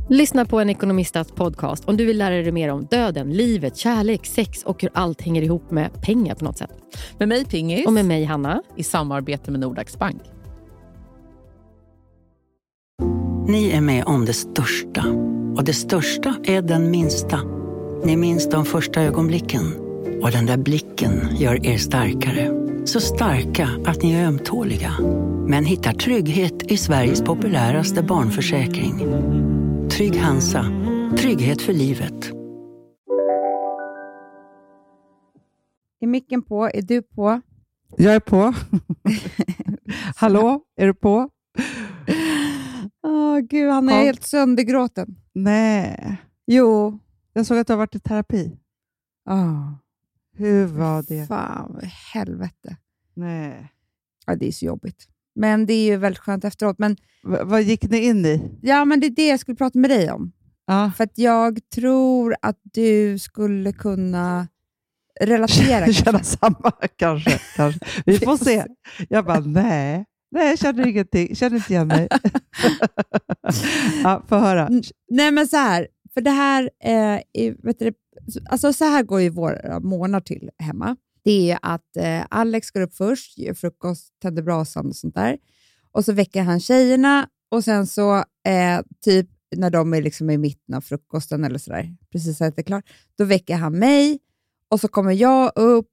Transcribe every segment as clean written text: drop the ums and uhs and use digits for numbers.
Lyssna på en ekonomistas podcast om du vill lära dig mer om döden, livet, kärlek, sex och hur allt hänger ihop med pengar på något sätt. Med mig Pingis. Och med mig Hanna. I samarbete med Nordax Bank. Ni är med om det största. Och det största är den minsta. Ni minns de första ögonblicken. Och den där blicken gör er starkare. Så starka att ni är ömtåliga. Men hittar trygghet i Sveriges populäraste barnförsäkring. Trygg Hansa. Trygghet för livet. Är micken på? Är du på? Jag är på. Hallå, är du på? Gud, han är helt söndergråten. Nej. Jo. Jag såg att du har varit i terapi. Hur var det? Fan, helvete. Nej. Ja, det är så jobbigt. Men det är ju väldigt skönt efteråt. Men vad gick ni in i? Ja, men det är det jag skulle prata med dig om. För att jag tror att du skulle kunna relatera. Känna samma kanske. Vi får se. Jag bara, nej, jag känner ingenting. Känner inte igen mig. Får höra. Nej, men så här. För det här, vet du, alltså så här går ju våra månader till hemma. Det är att Alex går upp först, gör frukost, tänder brasan och sånt där. Och så väcker han tjejerna. Och sen så typ när de är liksom i mitten av frukosten eller sådär, precis så att det är klart, då väcker han mig. Och så kommer jag upp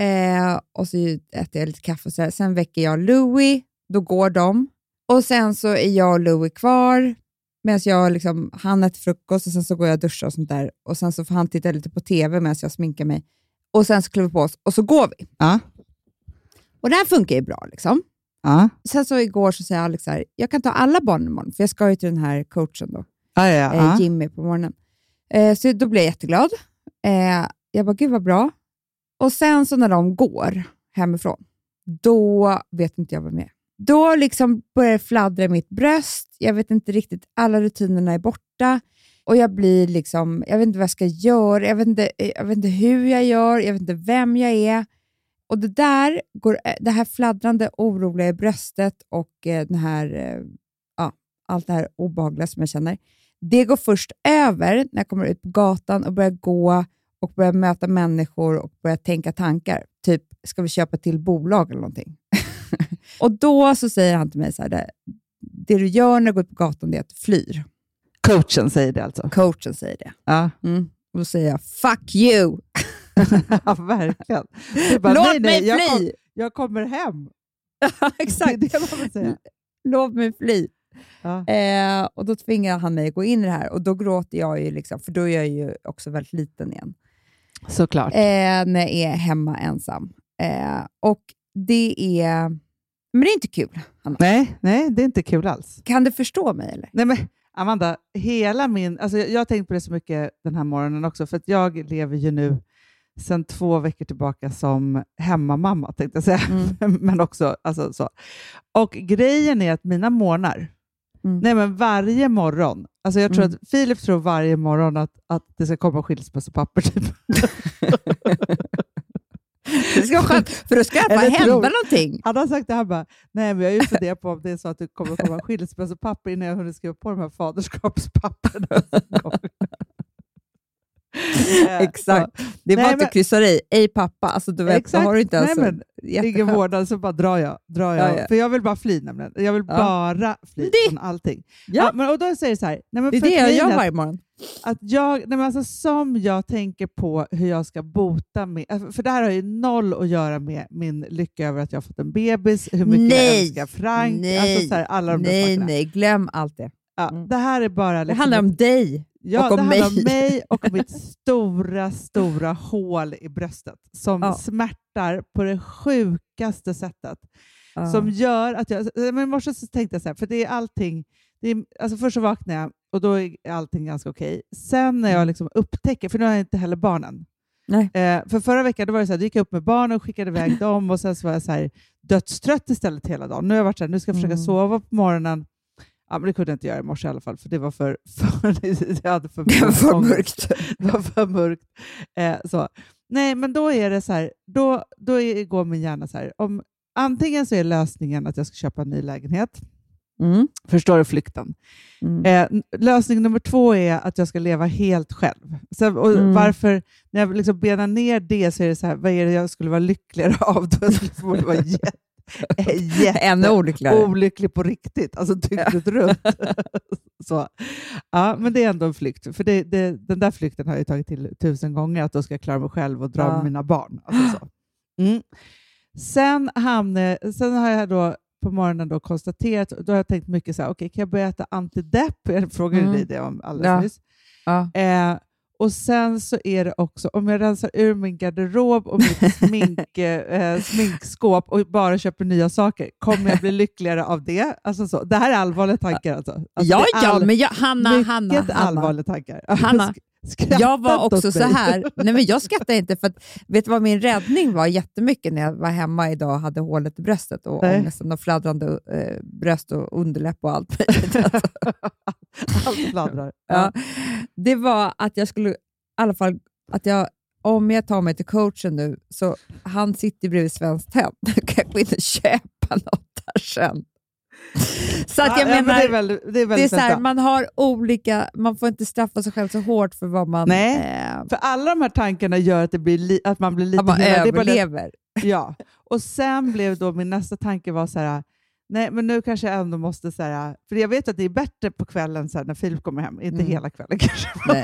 och så äter jag lite kaffe och sådär. Sen väcker jag Louis, då går de. Och sen så är jag och Louis kvar. Medan jag liksom, han äter frukost och sen så går jag och duschar och sånt där. Och sen så får han titta lite på tv medan jag sminkar mig. Och sen så kliver vi på oss och så går vi. Och det här funkar ju bra liksom. Sen så igår så säger Alex så här, jag kan ta alla barn imorgon. För jag ska ju till den här coachen då. Jimmy på morgonen. Så då blir jag jätteglad. Jag bara, gud vad bra. Och sen så när de går hemifrån, då vet inte jag vad med. Då liksom börjar det fladdra i mitt bröst. Jag vet inte riktigt, alla rutinerna är borta. Och jag blir liksom, jag vet inte vad jag ska göra. Jag vet inte hur jag gör. Jag vet inte vem jag är. Och det här fladdrande oroliga i bröstet och den här, allt det här obehagliga som jag känner. Det går först över när jag kommer ut på gatan och börjar gå och börjar möta människor och börjar tänka tankar. Typ, ska vi köpa till bolag eller någonting? Och då så säger han till mig så här, det du gör när du går ut på gatan, det är att du flyr. Coachen säger det alltså? Coachen säger det. Ja. Och då säger jag, fuck you! Ja, verkligen. Bara, låt mig fly! Jag kommer hem. Exakt. Det är vad man säger. Låt mig fly. Ja. Och då tvingar han mig att gå in i det här. Och då gråter jag ju liksom, för då är jag ju också väldigt liten igen. Såklart. När jag är hemma ensam. Och det är... Men det är inte kul, Hanna. Nej, det är inte kul alls. Kan du förstå mig eller? Nej men Amanda, alltså jag har tänkt på det så mycket den här morgonen också, för att jag lever ju nu sedan 2 veckor tillbaka som hemmamamma, tänkte jag säga. Men också, alltså så. Och grejen är att mina morgnar, nej men varje morgon, alltså jag tror att Filip tror varje morgon att det ska komma skilsmässopapper typ. Det ska vara skönt, för då ska det bara hända någonting. Han har sagt det här bara, nej men jag är ju funderat på om det är så att det kommer att komma skilsmässopapper innan jag hunnit skriva på de här faderskapspapperna. Exakt. Det är bara att du kryssar i, ej pappa. Alltså du vet, exakt. Då har du inte ens ingen vårdnad, så bara drar jag. Ja. För jag vill bara fly nämligen. Jag vill bara fly från allting. Ja. Men, och då säger jag så här, nej, men det är det jag gör varje morgon. Att som jag tänker på hur jag ska bota med, för det här har ju noll att göra med min lycka över att jag har fått en bebis, hur mycket jag älskar Frank, alltså så här, alla de där sakerna. Nej, glöm allt det. Det här är bara liksom, det handlar om dig. Ja, det handlar om mig och mitt stora hål i bröstet som smärtar på det sjukaste sättet. Som gör att men i morse så tänkte jag så här, för det är allting, alltså först så vaknar jag och då är allting ganska okej. Sen när jag liksom upptäcker, för nu har jag inte heller barnen. Nej. För förra veckan då var det så här, då gick jag upp med barnen och skickade iväg dem och sen så var jag så här dödstrött istället hela dagen. Nu har jag varit så här, nu ska jag försöka sova på morgonen. Ja, men det kunde jag inte göra i morse i alla fall, för det var för mörkt. Det var för mörkt. Så. Nej, men då är det så här, då går min hjärna så här, om antingen så är lösningen att jag ska köpa en ny lägenhet, Förstår du flykten? Lösning nummer 2 är att jag ska leva helt själv. Varför, när jag liksom benar ner det, så är det så här, vad är det jag skulle vara lyckligare av? Då skulle jag vara ännu olycklig på riktigt. Alltså dygnet runt. Så. Ja, men det är ändå en flykt. För den där flykten har jag tagit till 1000 gånger, att då ska jag klara mig själv och dra med mina barn. Alltså så. Sen har jag då på morgonen då konstaterat, då har jag tänkt mycket så här, okej, kan jag börja äta antidepp? Jag frågade dig det om alldeles nyss. Och sen så är det också, om jag rensar ur min garderob och mitt sminkskåp och bara köper nya saker, kommer jag bli lyckligare av det? Alltså så. Det här är allvarliga tankar. Alltså men Hanna. Allvarliga tankar. Hanna, jag var också så här. Nej, men jag skrattar inte, för att, vet du vad min räddning var jättemycket när jag var hemma idag och hade hålet i bröstet och ångesten och fladdrande bröst och underläpp och allt möjligt. Allt fladdrar. Ja. Det var att jag skulle, i alla fall, att om jag tar mig till coachen nu, så han sitter bredvid Svenskt Tenn. Då kan jag gå in och köpa något där sen. Så att jag menar, men det är väldigt så här, man har olika, man får inte straffa sig själv så hårt för vad man... Nej, för alla de här tankarna gör att, att man blir lite... Att man överlever. Ja, och sen blev då min nästa tanke var så här, nej, men nu kanske jag ändå måste så här, för jag vet att det är bättre på kvällen så här, när Filip kommer hem, inte hela kvällen kanske. Nej.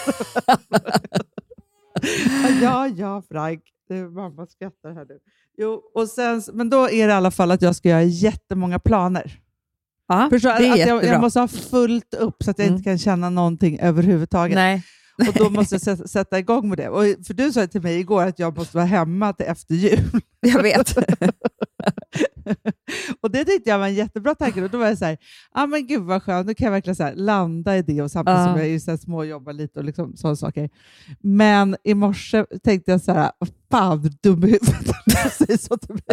ja, Frank. Mamma skrattar här nu. Jo, och sen, men då är det i alla fall att jag ska göra jättemånga planer. Ja, förstår, det är att jag måste ha fullt upp så att jag inte kan känna någonting överhuvudtaget. Nej. Och då måste jag sätta igång med det. Och för du sa till mig igår att jag måste vara hemma till efter jul. Jag vet. Och det tyckte jag var en jättebra tanke. Och då var jag så här, men gud vad skönt. Nu kan jag verkligen så här, landa i det, och samtidigt som jag är så här, småjobbar lite och liksom sådana saker. Men i morse tänkte jag så här, fan, dum i huvudet. Säg så till mig.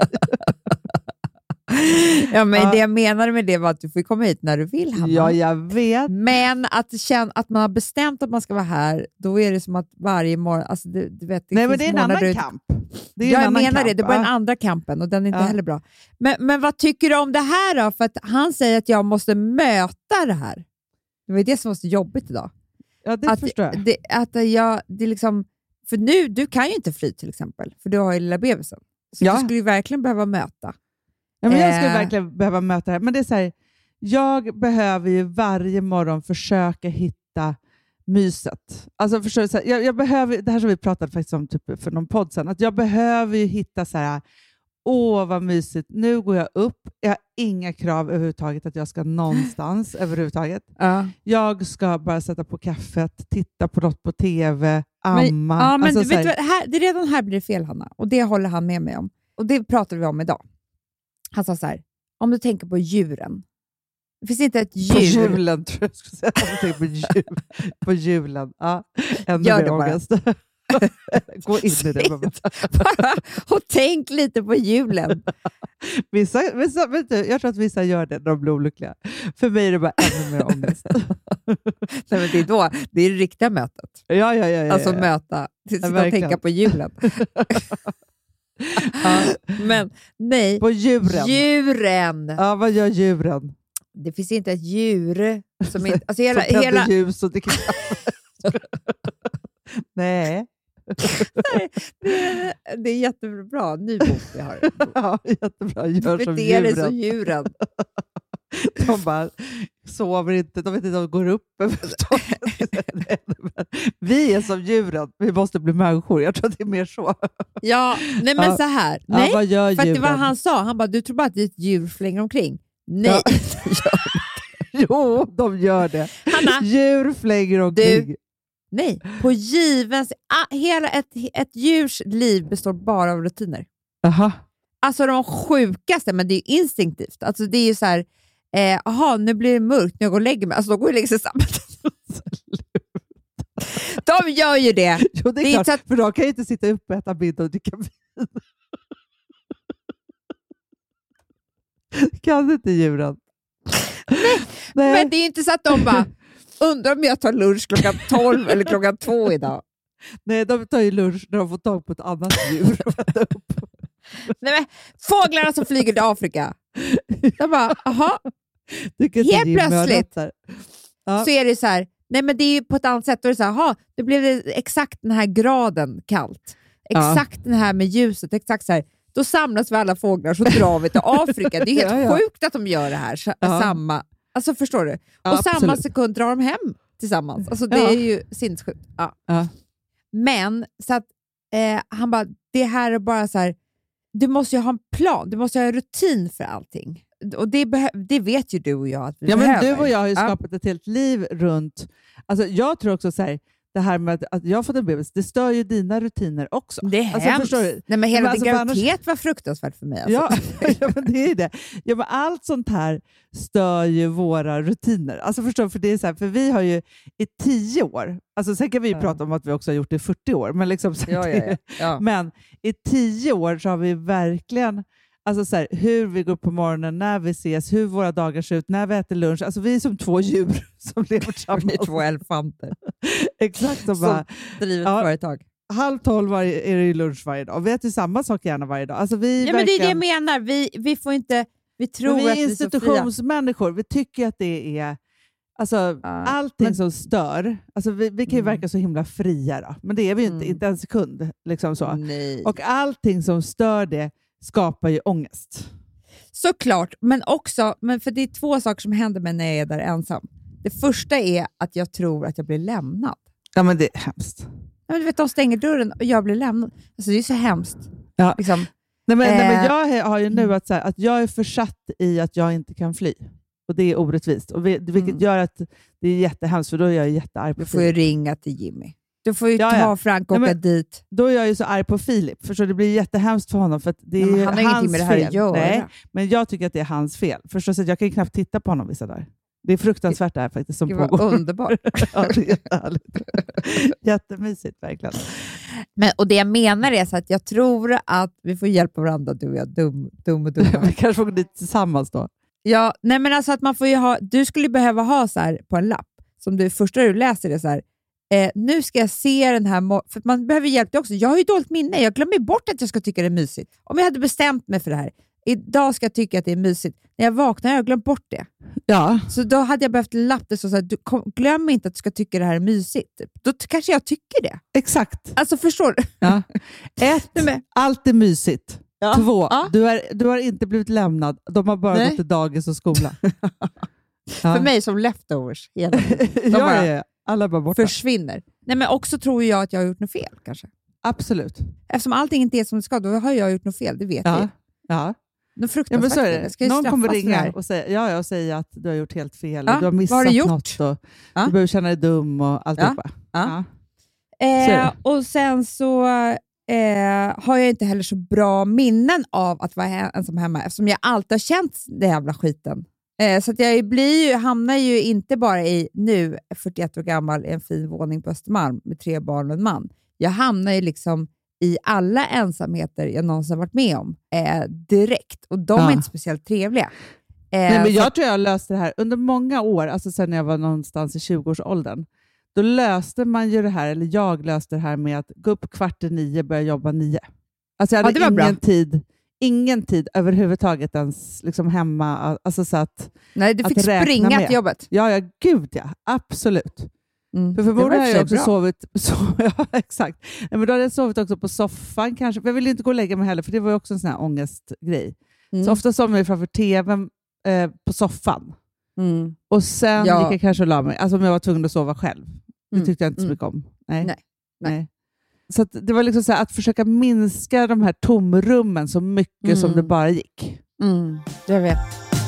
Ja, men det jag menade med det var att du får komma hit när du vill, Hanna. Ja, jag vet. Men att man har bestämt att man ska vara här, då är det som att varje morgon... Alltså, du vet, nej, men det är en annan kamp. Jag menar det. Det var den andra kampen och den är inte heller bra. Men vad tycker du om det här då? För att han säger att jag måste möta det här. Det var det som var så jobbigt idag. Ja, det förstår jag. Det är liksom... För nu, du kan ju inte fly till exempel, för du har ju lilla bebisen. Så du skulle ju verkligen behöva möta. Ja, men jag skulle verkligen behöva möta det här. Men det är så här, jag behöver ju varje morgon försöka hitta myset. Alltså förstår du, jag behöver, det här som vi pratade faktiskt om typ för någon podd sedan, att jag behöver ju hitta så här, vad mysigt, nu går jag upp, jag har inga krav överhuvudtaget att jag ska någonstans överhuvudtaget. Jag ska bara sätta på kaffet, titta på något på tv, amma. Men alltså, vet du, det redan här blir det fel, Hanna, och det håller han med mig om. Och det pratar vi om idag. Han sa så här, om du tänker på djuren. Det finns inte ett djur. På julen tror jag skulle säga. Om du tänker på julen. Ja, gör det bara. Gå in i det. Och tänk lite på julen. Vissa, vet du, jag tror att vissa gör det när de blir olyckliga. För mig är det bara ännu mer ångest. Nej, men det är det riktiga mötet. Ja. Alltså möta, sitta och tänka på julen. Men nej. På djuren. Ja, vad gör djuren? Det finns inte ett djur som inte... Alltså hela ljus och dricker kaffe. Nej. Det är jättebra. Ny bok vi har. Ja, jättebra. Gör som djuren. Det är som djuren. De bara sover inte. De vet inte om de går upp. Vi är som djuren. Vi måste bli människor. Jag tror att det är mer så. Ja, nej men så här. Nej, vad gör för att det var djuren? han sa. Han bara, du tror bara att det är ett djur flänger omkring. Nej. Ja. Jo, de gör det. Hanna, djur flänger omkring. Nej, på givens... hela ett djurs liv består bara av rutiner. Aha. Alltså de sjukaste, men det är ju instinktivt. Alltså det är ju så här, nu blir det mörkt när jag går och lägger mig. Alltså de går och lägger sig samman. De gör ju det. Jo, det är klart, att... för de kan ju inte sitta upp och äta middag och dricka vin. Kan inte djuren? Nej, men det är inte så att de bara undrar om jag tar lunch klockan 12 eller klockan 2 idag. Nej, de tar ju lunch när de får tag på ett annat djur och äta upp. Nej, men fåglarna som flyger till Afrika. De bara, aha, Helt plötsligt så är det så här, nej men det är ju på ett annat sätt. Då är det så här, det blev det exakt den här graden kallt. Exakt den här med ljuset, exakt så här. Då samlas vi alla fåglar så drar vi till Afrika. Det är helt sjukt att de gör det här. Samma, alltså förstår du? Och samma sekund drar de hem tillsammans. Alltså det är ju sinnessjukt. Men så att han bara, det här är bara så här, du måste ju ha en plan, du måste ha en rutin för allting. Och det vet ju du och jag att vi behöver. Men du och jag har ju skapat ett helt liv runt, alltså jag tror också så här, det här med att jag har fått en bebis, det stör ju dina rutiner också. Det är hemskt. Nej, men hela din graviditet var fruktansvärt för mig. Alltså. Ja, men det är det. Ja, men allt sånt här stör ju våra rutiner. Alltså förstår du, för det är så här, för vi har ju i 10 år, alltså sen kan vi ju prata om att vi också har gjort det i 40 år, men liksom men i 10 år så har vi verkligen, alltså så här, hur vi går upp på morgonen, när vi ses, hur våra dagar ser ut, när vi äter lunch. Alltså vi är som 2 djur som lever tillsammans. Vi är 2 elefanter. Exakt. Som driver ett företag. 11:30 är det ju lunch varje dag. Och vi äter samma sak gärna varje dag. Alltså vi men det är det jag menar. Vi får inte, vi tror att vi är institutionsmänniskor. Vi tycker att det är alltså, allting som stör. Alltså vi kan ju verka så himla fria då. Men det är vi ju inte en sekund. Liksom så. Nej. Och allting som stör det skapar ju ångest. Såklart, men för det är 2 saker som händer med när jag är där ensam. Det första är att jag tror att jag blir lämnad. Ja, men det är hemskt. Ja, men du vet, de stänger dörren och jag blir lämnad. Alltså det är så hemskt. Ja. Liksom. Nej, men jag har ju nu att jag är försatt i att jag inte kan fly. Och det är orättvist. Och vilket gör att det är jättehemskt, för då är jag jättearg på Filip. Du får ju ringa till Jimmy. Du får ju ta Frank och åka dit. Då är jag ju så arg på Filip. För så det blir jättehemskt för honom. För att det är han har ingenting med det här att göra. Nej, men jag tycker att det är hans fel. För så att jag kan ju knappt titta på honom vissa dagar. Det är fruktansvärt det här faktiskt som pågår. Det var underbart. Ja, det är jättehärligt. Jättemysigt verkligen. Och det jag menar är så att jag tror att vi får hjälpa varandra, du och jag, dum och dum. Vi kanske får gå dit tillsammans då. Ja, nej men alltså att man får ju ha, du skulle behöva ha så här på en lapp, som du första du läser det så här, nu ska jag se den här, för man behöver hjälp också. Jag har ju dåligt minne, jag glömmer bort att jag ska tycka det är mysigt. Om jag hade bestämt mig för det här, idag ska jag tycka att det är mysigt. När jag vaknar har jag glömt bort det. Ja. Så då hade jag behövt lapp det så att glöm inte att du ska tycka det här är mysigt. Då kanske jag tycker det. Exakt. Alltså förstår du? Ja. 1, allt är mysigt. Ja. 2, du har inte blivit lämnad. De har bara gått till dagis och skola. För mig som leftovers. De alla bara borta. Försvinner. Nej, men också tror jag att jag har gjort något fel kanske. Absolut. Eftersom allting inte är som det ska, då har jag gjort något fel, det vet jag. Ja. Något fruktansvärt. Ja, men så är det. Ska någon kommer ringa och säga att du har gjort helt fel. Ja. Och du har missat något. Och du behöver känna dig dum och alltihopa. Ja. Och sen så har jag inte heller så bra minnen av att vara ensam hemma, eftersom jag alltid har känt den jävla skiten. Så att jag hamnar ju inte bara i, nu 41 år gammal, i en fin våning på Östermalm med 3 barn och en man. Jag hamnar ju liksom i alla ensamheter jag någonsin varit med om direkt. Och de är inte speciellt trevliga. Nej, men jag tror jag löste det här under många år, alltså sen när jag var någonstans i 20-årsåldern. Då löste man ju det här, eller jag löste det här med att gå upp 8:45, börja jobba 9. Alltså jag hade ingen tid överhuvudtaget ens liksom hemma. Alltså så att, nej, du fick springa till jobbet. Ja, gud ja. Absolut. För förmodligen har jag också sovit. Ja, exakt. Men då hade jag sovit också på soffan kanske. För jag ville inte gå och lägga mig heller, för det var ju också en sån här ångestgrej. Så ofta somnade jag framför tvn på soffan. Och sen gick jag kanske och la mig. Alltså om jag var tvungen att sova själv. Det tyckte jag inte så mycket om. Nej. Så att det var liksom så här, att försöka minska de här tomrummen så mycket som det bara gick. Jag vet.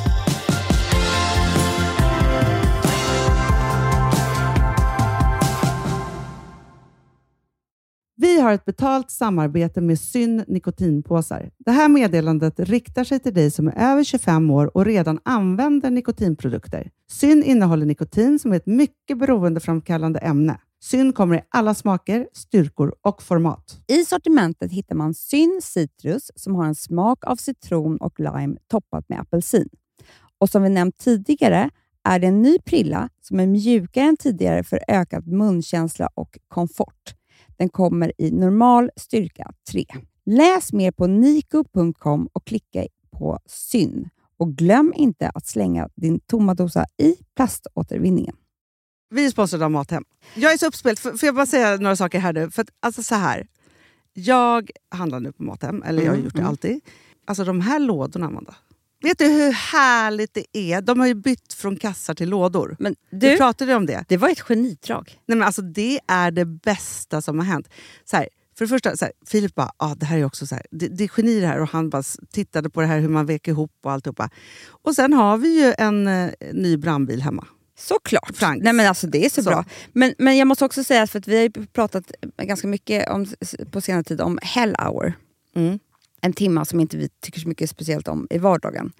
Vi har ett betalt samarbete med Syn nikotinpåsar. Det här meddelandet riktar sig till dig som är över 25 år och redan använder nikotinprodukter. Syn innehåller nikotin som är ett mycket beroendeframkallande ämne. Syn kommer i alla smaker, styrkor och format. I sortimentet hittar man Syn Citrus som har en smak av citron och lime toppat med apelsin. Och som vi nämnt tidigare är det en ny prilla som är mjukare än tidigare för ökad munkänsla och komfort. Den kommer i normal styrka 3. Läs mer på niko.com och klicka på Syn. Och glöm inte att slänga din tomma dosa i plaståtervinningen. Vi är sponsrade av Mathem. Jag är så uppspelt. Får jag bara säga några saker här nu? För att, alltså så här. Jag handlar nu på Mathem. Eller jag har gjort det alltid. Alltså de här lådorna, Amanda. Vet du hur härligt det är? De har ju bytt från kassar till lådor. Men du pratade om det. Det var ett genidrag. Nej, men alltså, det är det bästa som har hänt. Så här, för det första, så här, Filip bara, det här är också så här, det är geni det här. Och han bara tittade på det här hur man vek ihop och alltihopa. Och sen har vi ju en ny brandbil hemma. Såklart. Franks. Nej, men alltså, det är så bra. Men jag måste också säga, för att vi har ju pratat ganska mycket på senare tid om Hell Hour. En timma som inte vi tycker så mycket speciellt om i vardagen.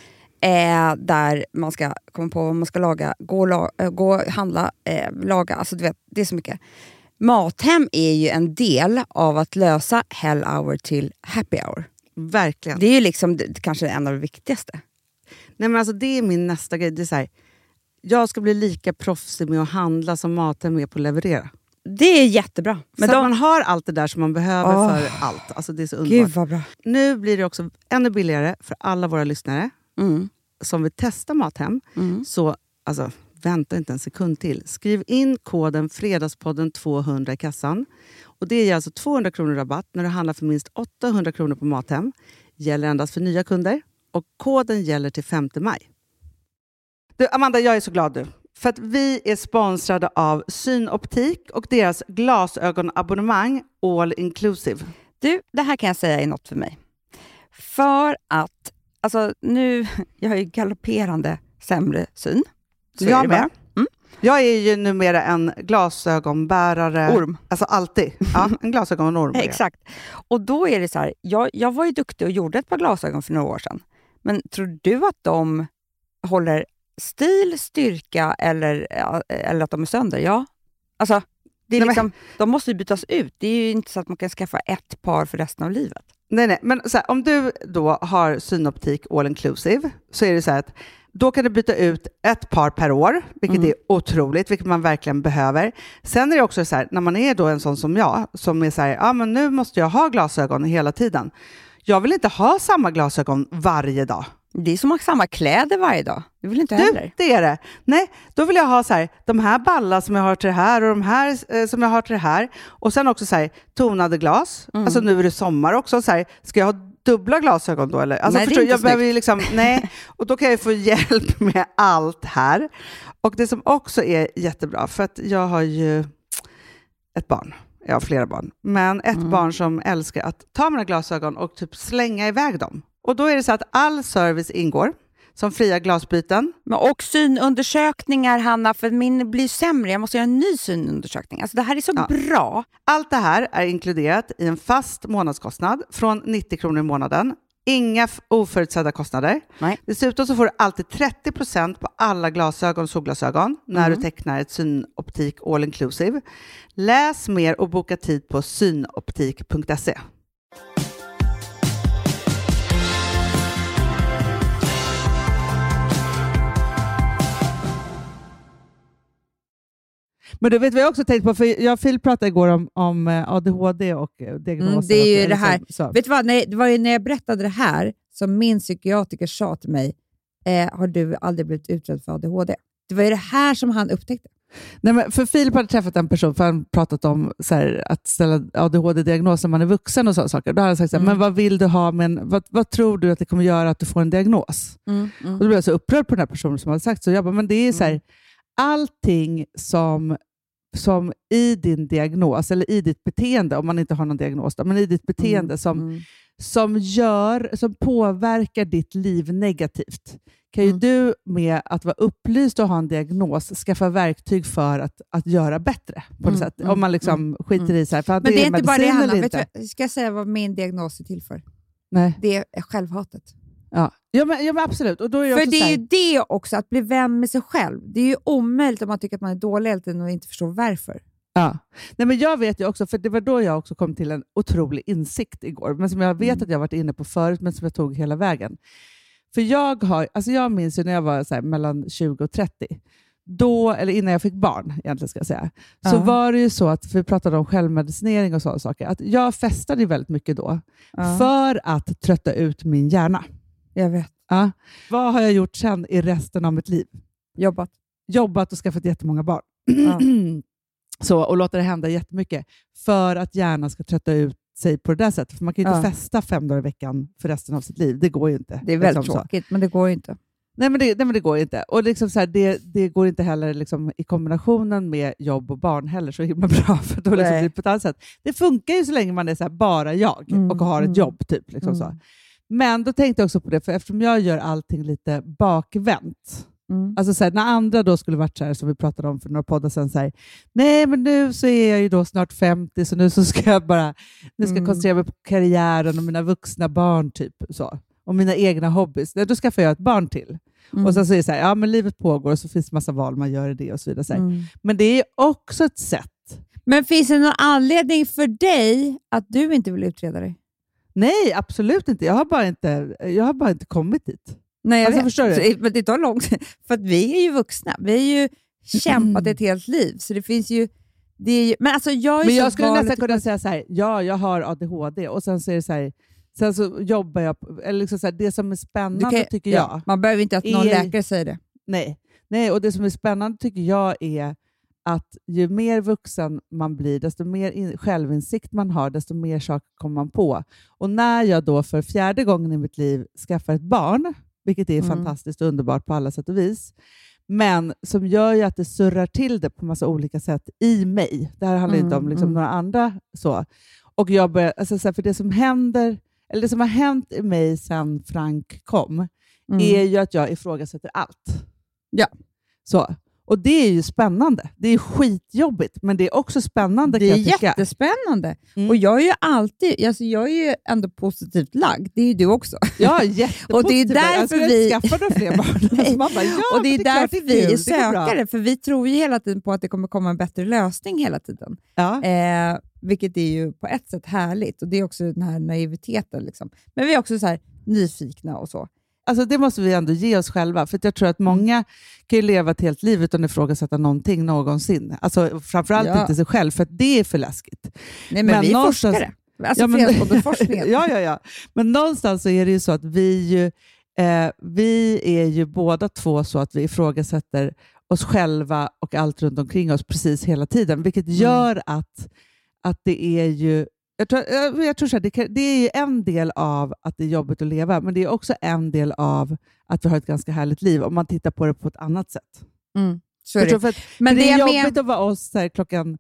Där man ska komma på vad man ska laga, gå handla, laga. Alltså du vet, det är så mycket. Mathem är ju en del av att lösa Hell Hour till Happy Hour. Verkligen. Det är ju liksom kanske en av de viktigaste. Nej, men alltså, det är min nästa grej. Det är så här, jag ska bli lika proffsig med att handla som Mathem är på att leverera. Det är jättebra. Men så man har allt det där som man behöver för allt. Alltså det är så underbart. Gud vad bra. Nu blir det också ännu billigare för alla våra lyssnare som vill testa Mathem. Så alltså, vänta inte en sekund till. Skriv in koden Fredagspodden 200 i kassan. Och det ger alltså 200 kronor rabatt när du handlar för minst 800 kronor på Mathem. Gäller endast för nya kunder. Och koden gäller till 5 maj. Du, Amanda, jag är så glad nu. För att vi är sponsrade av Synoptik och deras glasögonabonnemang All Inclusive. Du, det här kan jag säga är något för mig. För att, alltså nu, jag har ju galopperande sämre syn. Så jag är det med. Jag är ju numera en glasögonbärare. Orm. Alltså alltid. Ja, en glasögonorm. Exakt. Och då är det så här, jag var ju duktig och gjorde ett par glasögon för några år sedan. Men tror du att de håller stil, styrka eller att de är sönder? Ja. Alltså, det är liksom, de måste ju bytas ut. Det är ju inte så att man kan skaffa ett par för resten av livet. Nej. Men så här, om du då har Synoptik All Inclusive så är det så här att då kan du byta ut ett par per år, vilket är otroligt, vilket man verkligen behöver. Sen är det också så här, när man är då en sån som jag, som är så här, men nu måste jag ha glasögon hela tiden. Jag vill inte ha samma glasögon varje dag. Det är som att ha samma kläder varje dag. Det vill inte heller. Det är det. Nej, då vill jag ha så här, de här ballar som jag har till det här och de här som jag har till det här. Och sen också så här, tonade glas. Alltså nu är det sommar också. Så här, ska jag ha dubbla glasögon då? Eller? Alltså, nej, förstår, jag behöver ju liksom, nej. Och då kan jag få hjälp med allt här. Och det som också är jättebra, för att jag har ju ett barn. Jag har flera barn. Men ett barn som älskar att ta mina glasögon och typ slänga iväg dem. Och då är det så att all service ingår. Som fria glasbyten. Och synundersökningar, Hanna, för min blir sämre. Jag måste göra en ny synundersökning. Alltså det här är så bra. Allt det här är inkluderat i en fast månadskostnad från 90 kronor i månaden. Inga oförutsedda kostnader. Nej. Dessutom så får du alltid 30% på alla glasögon och solglasögon när du tecknar ett Synoptik All Inclusive. Läs mer och boka tid på synoptik.se. Men du vet vad jag också tänkt på, för jag och Phil pratade igår om ADHD och diagnoser. Det är ju det här. Vet du vad, det var ju när jag berättade det här som min psykiatriker sa till mig, har du aldrig blivit utredd för ADHD? Det var ju det här som han upptäckte. Nej, men för Filip hade träffat en person, för han pratat om så här, att ställa ADHD-diagnos när man är vuxen och sådana saker. Då hade han sagt så här, men vad vill du ha, men vad tror du att det kommer göra att du får en diagnos? Och då blev jag så upprörd på den här personen som hade sagt så. Jag bara, men det är så här, allting som i din diagnos eller i ditt beteende, om man inte har någon diagnos då, men i ditt beteende som påverkar ditt liv negativt, kan ju du med att vara upplyst och ha en diagnos skaffa verktyg för att göra bättre på något sätt. Om man liksom skiter i så här. För men det är inte bara det, Hanna. Ska jag säga vad min diagnos är till för? Nej. Det är självhatet. Ja, men absolut. Och då är för det är ju det också, att bli vän med sig själv. Det är ju omöjligt om man tycker att man är dålig och inte förstår varför. Ja. Nej, men jag vet ju också, för det var då jag också kom till en otrolig insikt igår, men som jag vet att jag varit inne på förut, men som jag tog hela vägen. För jag minns ju när jag var så här, mellan 20 och 30, då, eller innan jag fick barn egentligen ska jag säga, så var det ju så att, för vi pratade om självmedicinering och sådana saker, att jag festade väldigt mycket då för att trötta ut min hjärna. Jag vet. Ja. Vad har jag gjort sen i resten av mitt liv? Jobbat Och skaffat jättemånga barn. Ja. Så, och låta det hända jättemycket. För att hjärnan ska trötta ut sig på det där sättet. För man kan ju inte festa 5 dagar i veckan för resten av sitt liv. Det går ju inte. Det är väldigt tråkigt, men det går ju inte. Nej, men det går inte. Och liksom så här, det går inte heller liksom i kombinationen med jobb och barn heller så himla bra. För då liksom blir det på ett annat sätt. Det funkar ju så länge man är så här, bara jag och har ett jobb. Typ, liksom så. Men då tänkte jag också på det, för eftersom jag gör allting lite bakvänt. Alltså så här, när andra då skulle varit så här, som vi pratade om för några poddar sedan, så här, nej men nu så är jag ju då snart 50 så nu så ska jag bara koncentrera mig på karriären och mina vuxna barn typ så. Och mina egna hobbys. Då skaffar jag ett barn till. Och sen så är det så här, ja men livet pågår och så finns det massa val man gör i det och så vidare. Så men det är också ett sätt. Men finns det någon anledning för dig att du inte vill utreda dig? Nej, absolut inte. Jag har bara inte kommit dit. Nej, jag vet. Förstår du? Men det tar långt. För att vi är ju vuxna. Vi är ju kämpat ett helt liv. Så det finns ju... Det är ju men alltså jag skulle nästan kunna säga så här, ja, jag har ADHD. Och sen så är det så här, sen så jobbar jag... Eller liksom så här, det som är spännande tycker jag... Man behöver inte att någon läkare säger det. Nej, och det som är spännande tycker jag är att ju mer vuxen man blir, desto mer självinsikt man har, desto mer saker kommer man på. Och när jag då för 4:e gången i mitt liv skaffar ett barn, vilket är fantastiskt och underbart på alla sätt och vis, men som gör ju att det surrar till det på massa olika sätt i mig. Det här handlar inte om liksom några andra så. Och jag börjar, alltså, så här, för det som händer, eller det som har hänt i mig sedan Frank kom, är ju att jag ifrågasätter allt. Ja. Så. Och det är ju spännande. Det är skitjobbigt, men det är också spännande. Det är jättespännande. Och jag är ju alltid, alltså jag är ju ändå positivt lagd. Det är ju du också. Ja, jättepositivt. Och det är därför vi skaffar några fler barn. Man bara, och det är därför vi är sökare. För vi tror ju hela tiden på att det kommer komma en bättre lösning hela tiden. Ja. Vilket är ju på ett sätt härligt. Och det är också den här naiviteten. Liksom. Men vi är också så här nyfikna och så. Alltså det måste vi ändå ge oss själva. För jag tror att många kan ju leva ett helt liv utan att ifrågasätta någonting någonsin. Alltså framförallt inte sig själv, för att det är för läskigt. Nej, men vi är forskare. Alltså fredsfonderforskningen. Ja. Men någonstans så är det ju så att vi är ju båda två så att vi ifrågasätter oss själva och allt runt omkring oss precis hela tiden. Vilket gör att det är ju... Jag tror så här, det är ju en del av att det är jobbigt att leva, men det är också en del av att vi har ett ganska härligt liv om man tittar på det på ett annat sätt. Så är det. Men det är jobbigt att vara oss här klockan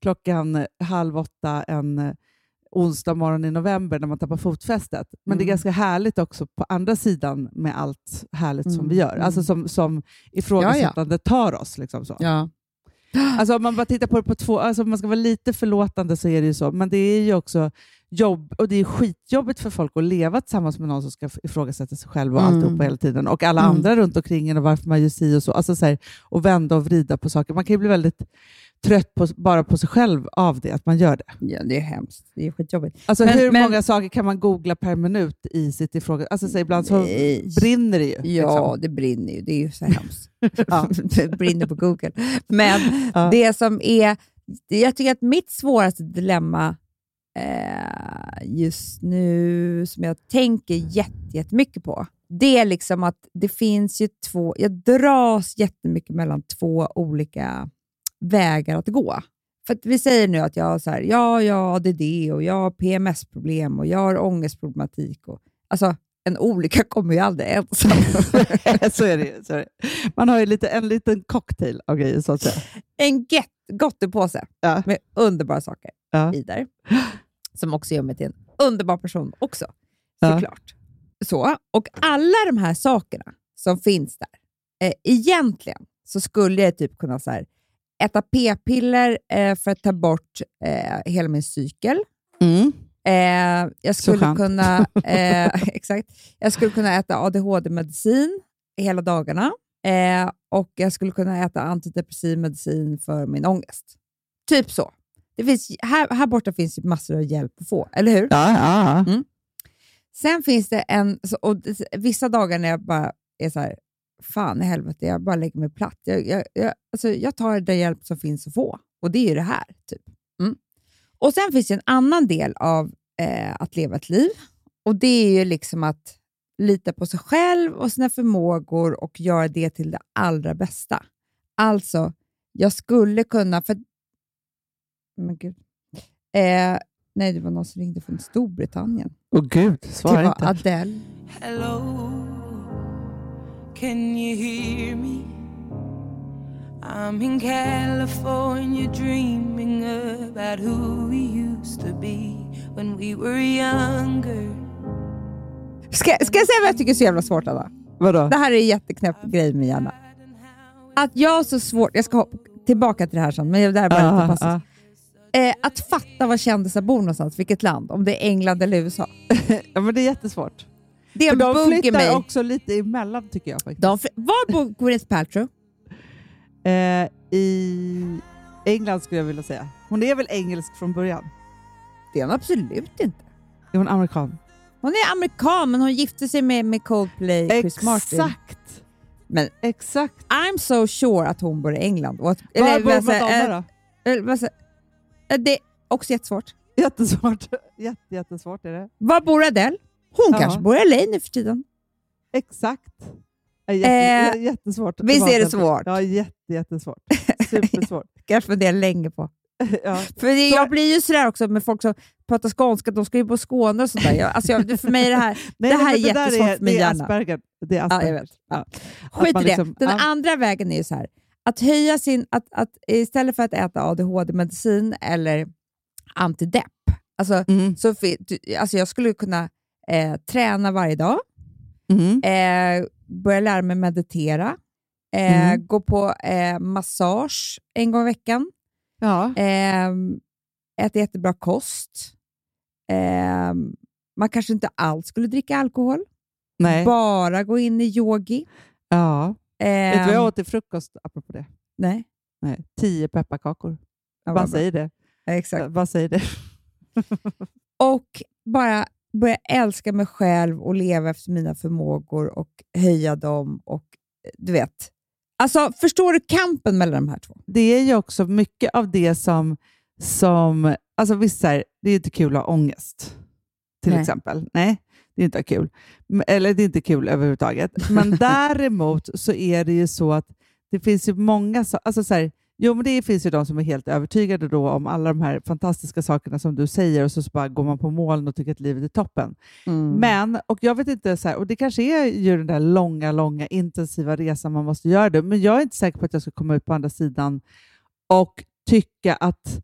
7:30 en onsdag morgon i november när man tappar fotfästet. Men det är ganska härligt också på andra sidan med allt härligt som vi gör. Alltså som ifrågasättande tar oss. Liksom så. Ja. Alltså om man bara tittar på det på två, alltså om man ska vara lite förlåtande så är det ju så, men det är ju också jobb, och det är skitjobbigt för folk att leva tillsammans med någon som ska ifrågasätta sig själv och alltihopa hela tiden, och alla andra runt omkring en och varför man gör si och så, alltså så här, och vända och vrida på saker. Man kan ju bli väldigt trött bara på sig själv av det, att man gör det. Ja, det är hemskt. Det är skitjobbigt. Alltså hur många saker kan man googla per minut i sitt ifråga? Alltså så ibland så brinner det ju. Ja, liksom. Det brinner ju. Det är ju så hemskt. Det brinner på Google. Men det som är... Jag tycker att mitt svåraste dilemma just nu, som jag tänker jättemycket på, det är liksom att det finns ju jag dras jättemycket mellan två olika vägar att gå. För att vi säger nu att jag har så här, jag har ADD och jag har PMS-problem och jag har ångestproblematik. Och, alltså, en olycka kommer ju aldrig ensam. Så är det ju. Man har ju en liten cocktail av grejer, så att säga. En gottepåse med underbara saker i där. Som också gör mig till en underbar person också. Såklart. Så, och alla de här sakerna som finns där, egentligen så skulle jag typ kunna så här, äta p-piller för att ta bort hela min cykel. Jag skulle kunna exakt. Jag skulle kunna äta ADHD-medicin hela dagarna. Och jag skulle kunna äta antidepressiv medicin för min ångest. Typ så. Det finns, här borta finns ju massor av hjälp att få, eller hur? Ja. Sen finns det vissa dagar när jag bara är så här, fan i helvete, jag bara lägger mig platt. Jag tar den hjälp som finns att få. Och det är ju det här, typ. Och sen finns det en annan del av att leva ett liv. Och det är ju liksom att lita på sig själv och sina förmågor och göra det till det allra bästa. Alltså, jag skulle kunna... Men gud. Nej, det var någon som ringde från Storbritannien. Gud, svara det inte. var Adele. Hello, can you hear me? I'm in California dreaming about who we used to be when we were younger. Ska jag säga vad jag tycker är så jävla svårt, Anna? Vadå? Det här är en jätteknäpp grej med hjärna. Att jag har så svårt... Jag ska hoppa tillbaka till det här sen, men det här är bara lite passigt. Att fatta var kändisar bor någonstans, vilket land, om det är England eller USA. Ja, men det är jättesvårt. Det är de flyttar mig. också lite emellan, tycker jag faktiskt. Var bor Gwyneth Paltrow? I England skulle jag vilja säga. Hon är väl engelsk från början? Det är hon absolut inte. Är hon amerikan? Hon är amerikan, men hon gifte sig med Coldplay, Chris Martin. Exakt. Men exakt. I'm so sure att hon bor i England. Var bor Madonna då? Det är också jättesvårt. Jättesvårt. Jättesvårt är det. Var bor Adele? Hon kanske bor i LA nu för tiden. Exakt. Jättesvårt. Visst är det svårt? Ja, jättesvårt. Supersvårt. Kanske funderar länge på. Ja. För jag blir ju sådär också med folk som pratar skånska, de ska ju på Skåne och sådär. För mig är det här, det här är jättesvårt för min hjärna. Det är Asperger. Ja, jag vet. Ja. Skit i det. Liksom, den andra vägen är ju så här. Att höja sin... Att istället för att äta ADHD-medicin eller antidepp. Alltså jag skulle kunna träna varje dag. Börja lära mig meditera. Gå på massage en gång i veckan. Ja. Äta jättebra kost. Man kanske inte alls skulle dricka alkohol. Nej. Bara gå in i yogi. Ja. Vet du vad jag åt till frukost apropå det? Nej. 10 pepparkakor. Ja, bara säg det. Exakt. Bara säg det. Och bara börja älska mig själv och leva efter mina förmågor och höja dem. Och du vet. Alltså, förstår du kampen mellan de här två? Det är ju också mycket av det som alltså visst här, det är inte kul att ha ångest. Till exempel. Nej, det är inte kul. Eller det är inte kul överhuvudtaget. Men däremot så är det ju så att det finns ju många, alltså så här, men det finns ju de som är helt övertygade då om alla de här fantastiska sakerna som du säger och så bara går man på moln och tycker att livet är toppen. Men, och jag vet inte, så här, och det kanske är ju den där långa intensiva resan man måste göra det, men jag är inte säker på att jag ska komma ut på andra sidan och tycka att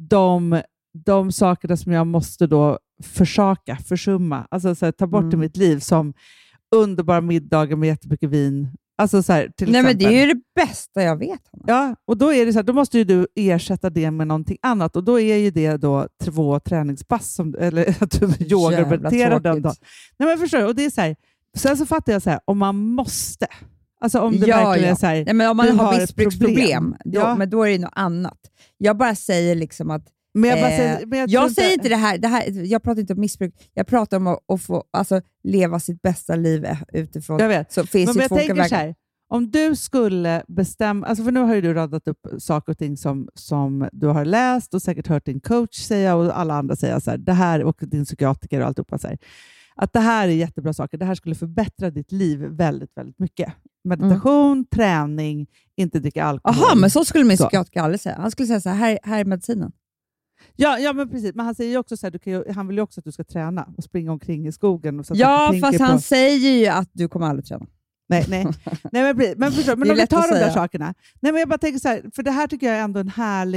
de sakerna som jag måste då försumma, alltså så här, ta bort i mitt liv som underbara middagar med jättemycket vin. Alltså så här, till exempel. Men det är ju det bästa jag vet. Ja, och då är det så här, då måste ju du ersätta det med någonting annat och då är ju det då 2 träningspass eller att du yogar och mediterar den dagen. Nej, men förstår du? Och det är så här, sen så fattar jag så här, om man måste. Alltså om det verkligen är så här, nej, men om man har missbruksproblem, men då är det något annat. Jag bara säger liksom att jag säger inte det här, jag pratar inte om missbruk. Jag pratar om att få leva sitt bästa liv utifrån. Jag vet. Så finns men det två olika vägar. Så här, om du skulle bestämma, alltså för nu har ju du radat upp saker och ting som du har läst och säkert hört din coach säga och alla andra säga så här, det här, och din psykiatriker och alltihopa så här, att det här är jättebra saker. Det här skulle förbättra ditt liv väldigt, väldigt mycket. Meditation, träning, inte dricka alkohol. Jaha, men så skulle min psykiatriker aldrig säga. Han skulle säga så här är medicinen. Ja, men precis. Men han säger ju också så här, han vill ju också att du ska träna och springa omkring i skogen. Och så fast han säger ju att du kommer aldrig träna. Nej, men förstår, men om vi tar de där sakerna. Nej, men jag bara tänker så här, för det här tycker jag är ändå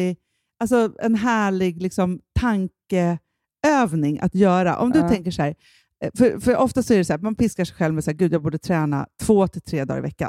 en härlig liksom, tankeövning att göra. Om du tänker så här, för ofta så är det så här, man piskar sig själv med så här, gud jag borde träna 2 till 3 dagar i veckan.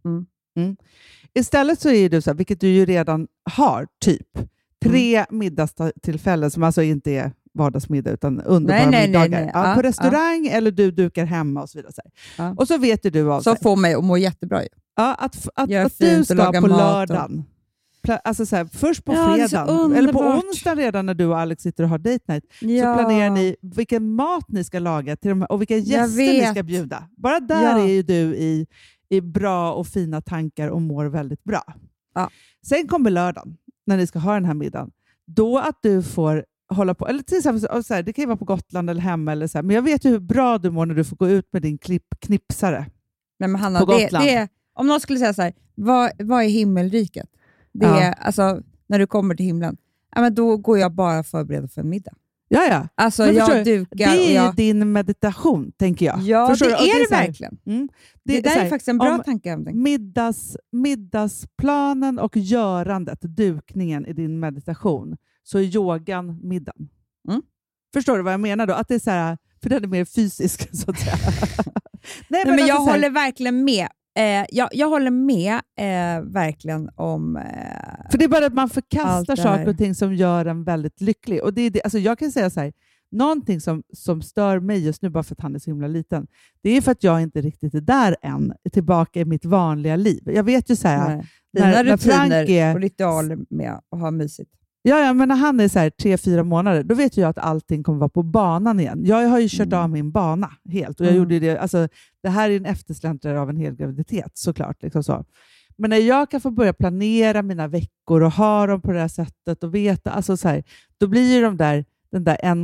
Istället så är du så här, vilket du ju redan har, typ 3 middagstillfällen som alltså inte är vardagsmiddag utan underbara middagar. Ja, på restaurang eller du dukar hemma och så vidare. Ja. Och så vet du av så får mig att må jättebra. Ja, att du ska på lördagen. Alltså så här, först på fredagen eller på onsdag redan när du och Alex sitter och har date night så planerar ni vilken mat ni ska laga till de här, och vilka gäster ni ska bjuda. Bara där är ju du i bra och fina tankar och mår väldigt bra. Ja. Sen kommer lördagen när ni ska ha den här middagen. Då att du får hålla på. Eller till exempel, så här, det kan ju vara på Gotland eller hemma. Eller så här. Men jag vet ju hur bra du mår när du får gå ut med din knipsare. Men Hanna, på Gotland. om någon skulle säga så här, vad är himmelriket? Det är, alltså, när du kommer till himlen. Ja, men då går jag bara förbereda för en middag. Ja. Alltså, jag dukar. Det är ju din meditation, tänker jag. Ja, förstår det du? är det det verkligen. Det där är faktiskt en bra tanke. Middagsplanen och görandet, dukningen i din meditation, så är yogan middagen. Förstår du vad jag menar då? Att det är så här, för den är mer fysisk, så att säga. Nej, men jag håller verkligen med. Jag håller med verkligen om... för det är bara att man förkastar saker och ting som gör en väldigt lycklig. Och det är det, alltså jag kan säga så här, någonting som stör mig just nu, bara för att han är så himla liten, det är för att jag inte riktigt är där än, tillbaka i mitt vanliga liv. Jag vet ju så här... Dina rutiner och ritualer med att ha mysigt. Ja, men när han är så här 3-4 månader, då vet jag att allting kommer vara på banan igen. Jag har ju kört av min bana helt. Och jag gjorde det, alltså, det här är en eftersläntrare av en hel graviditet, såklart. Liksom så. Men när jag kan få börja planera mina veckor och ha dem på det här sättet och veta, alltså så här, då blir ju den där en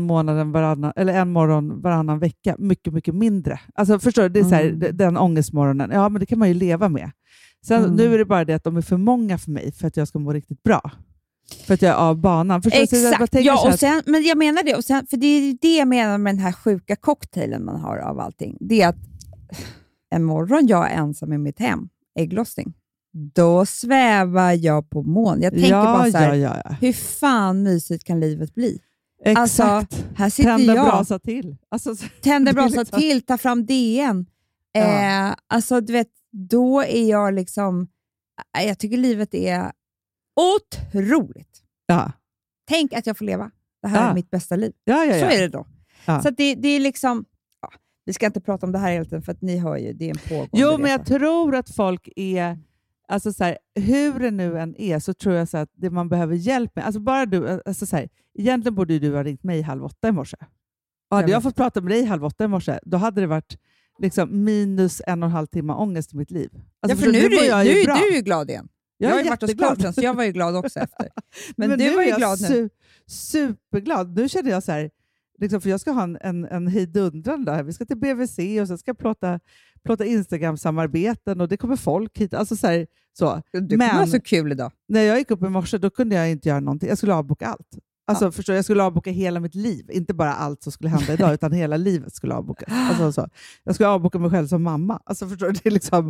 morgon varannan vecka mycket, mycket mindre. Alltså förstår du, det är så här, den ångestmorgonen, ja men det kan man ju leva med. Sen nu är det bara det att de är för många för mig för att jag ska må riktigt bra. För att jag är av banan. Exakt, men jag menar det. Och sen, för det är det jag menar med den här sjuka cocktailen man har av allting. Det är att en morgon jag är ensam i mitt hem, ägglossning, då svävar jag på moln. Jag tänker bara så här, hur fan mysigt kan livet bli? Exakt. Alltså, här sitter Tänder jag. brasa till. Alltså, tänder brasa till, ta fram DN. Alltså du vet, då är jag liksom, jag tycker livet är otroligt. Ja. Tänk att jag får leva. Det här är mitt bästa liv. Ja. Så är det då. Ja. Så att det är liksom... Ja, vi ska inte prata om det här hela tiden för att ni hör ju, det är en pågående Jo, men jag tror att folk är... Alltså så här, hur det nu än är så tror jag så att det man behöver hjälp med... Alltså bara du... Alltså så här, egentligen borde du ha ringt mig 7:30 i morse. Och hade jag fått prata med dig 7:30 i morse, då hade det varit liksom minus 1,5 timme ångest i mitt liv. Alltså, för nu är du glad igen. Jag har ju varit hos coachen, så jag var ju glad också efter. Men du var ju glad nu. Superglad. Nu känner jag så här, liksom, för jag ska ha en hejdundran där. Vi ska till BVC och sen ska jag plåta Instagram-samarbeten och det kommer folk hit. Alltså så här, så. Du kommer ha så kul idag. När jag gick upp i morse, då kunde jag inte göra någonting. Jag skulle avboka allt. Alltså, förstår jag skulle avboka hela mitt liv. Inte bara allt som skulle hända idag, utan hela livet skulle avbokas. Alltså, så. Jag skulle avboka mig själv som mamma. Alltså, förstår du? Det är liksom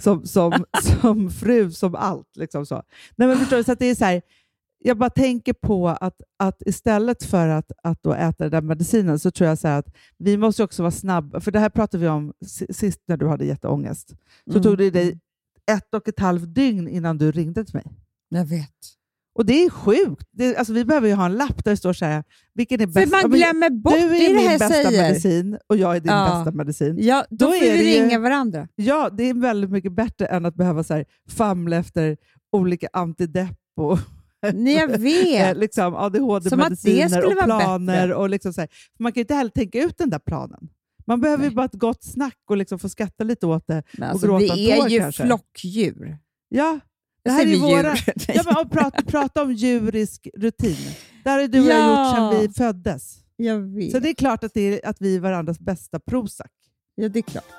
som fru, som allt. Liksom så. Nej, men förstår du? Så att det är så här, jag bara tänker på att istället för att då äta den där medicinen så tror jag så här att vi måste också vara snabba. För det här pratade vi om sist när du hade jätteångest. Så tog det dig 1,5 dygn innan du ringde till mig. Jag vet. Och det är sjukt. Alltså, vi behöver ju ha en lapp där det står så här, vilken är bäst? För man glömmer bort, du är det min bästa medicin och jag är din bästa medicin. Ja, då får vi ringa varandra. Ja, det är väldigt mycket bättre än att behöva så här, famla efter olika antidepp och nej, jag vet. liksom ADHD-mediciner och planer. Och liksom så här. Man kan ju inte heller tänka ut den där planen. Man behöver ju bara ett gott snack och liksom få skratta lite åt det. Men och alltså, gråta vi är ju kanske. flockdjur. Ja. Det här är våra... Ja, men prata om djurisk rutin. Det här är du och jag gjort sedan vi föddes. Jag vet. Så det är klart att vi är varandras bästa Prozac. Ja, det är klart.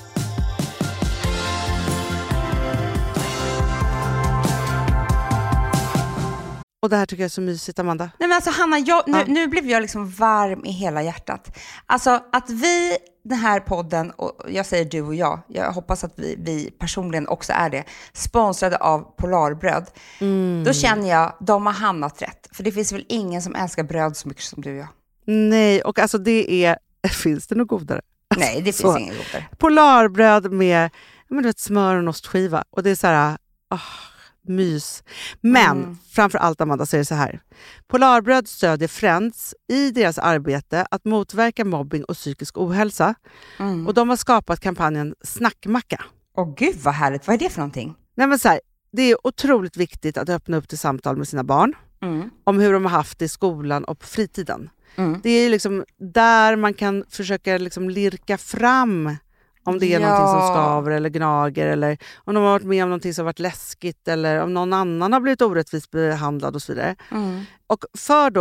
Och det här tycker jag är så mysigt, Amanda. Nej, men alltså Hanna, nu blev jag liksom varm i hela hjärtat. Alltså att vi, den här podden, och jag säger du och jag hoppas att vi personligen också är det, sponsrade av Polarbröd. Då känner jag, de har hamnat rätt. För det finns väl ingen som älskar bröd så mycket som du och jag. Nej, och alltså det är... Finns det något godare? Nej, det finns ingen godare. Polarbröd med smör och ostskiva. Och det är så här... mys. Men framför allt, Amanda, så är det så här. Polarbröd stödjer Friends i deras arbete att motverka mobbing och psykisk ohälsa. Och de har skapat kampanjen Snackmacka. Åh gud vad härligt. Vad är det för någonting? Nej, men så här, det är otroligt viktigt att öppna upp till samtal med sina barn om hur de har haft det i skolan och på fritiden. Det är liksom där man kan försöka liksom lirka fram om det är någonting som skaver eller gnager, eller om de har varit med om någonting som har varit läskigt, eller om någon annan har blivit orättvist behandlad och så vidare. Och för då att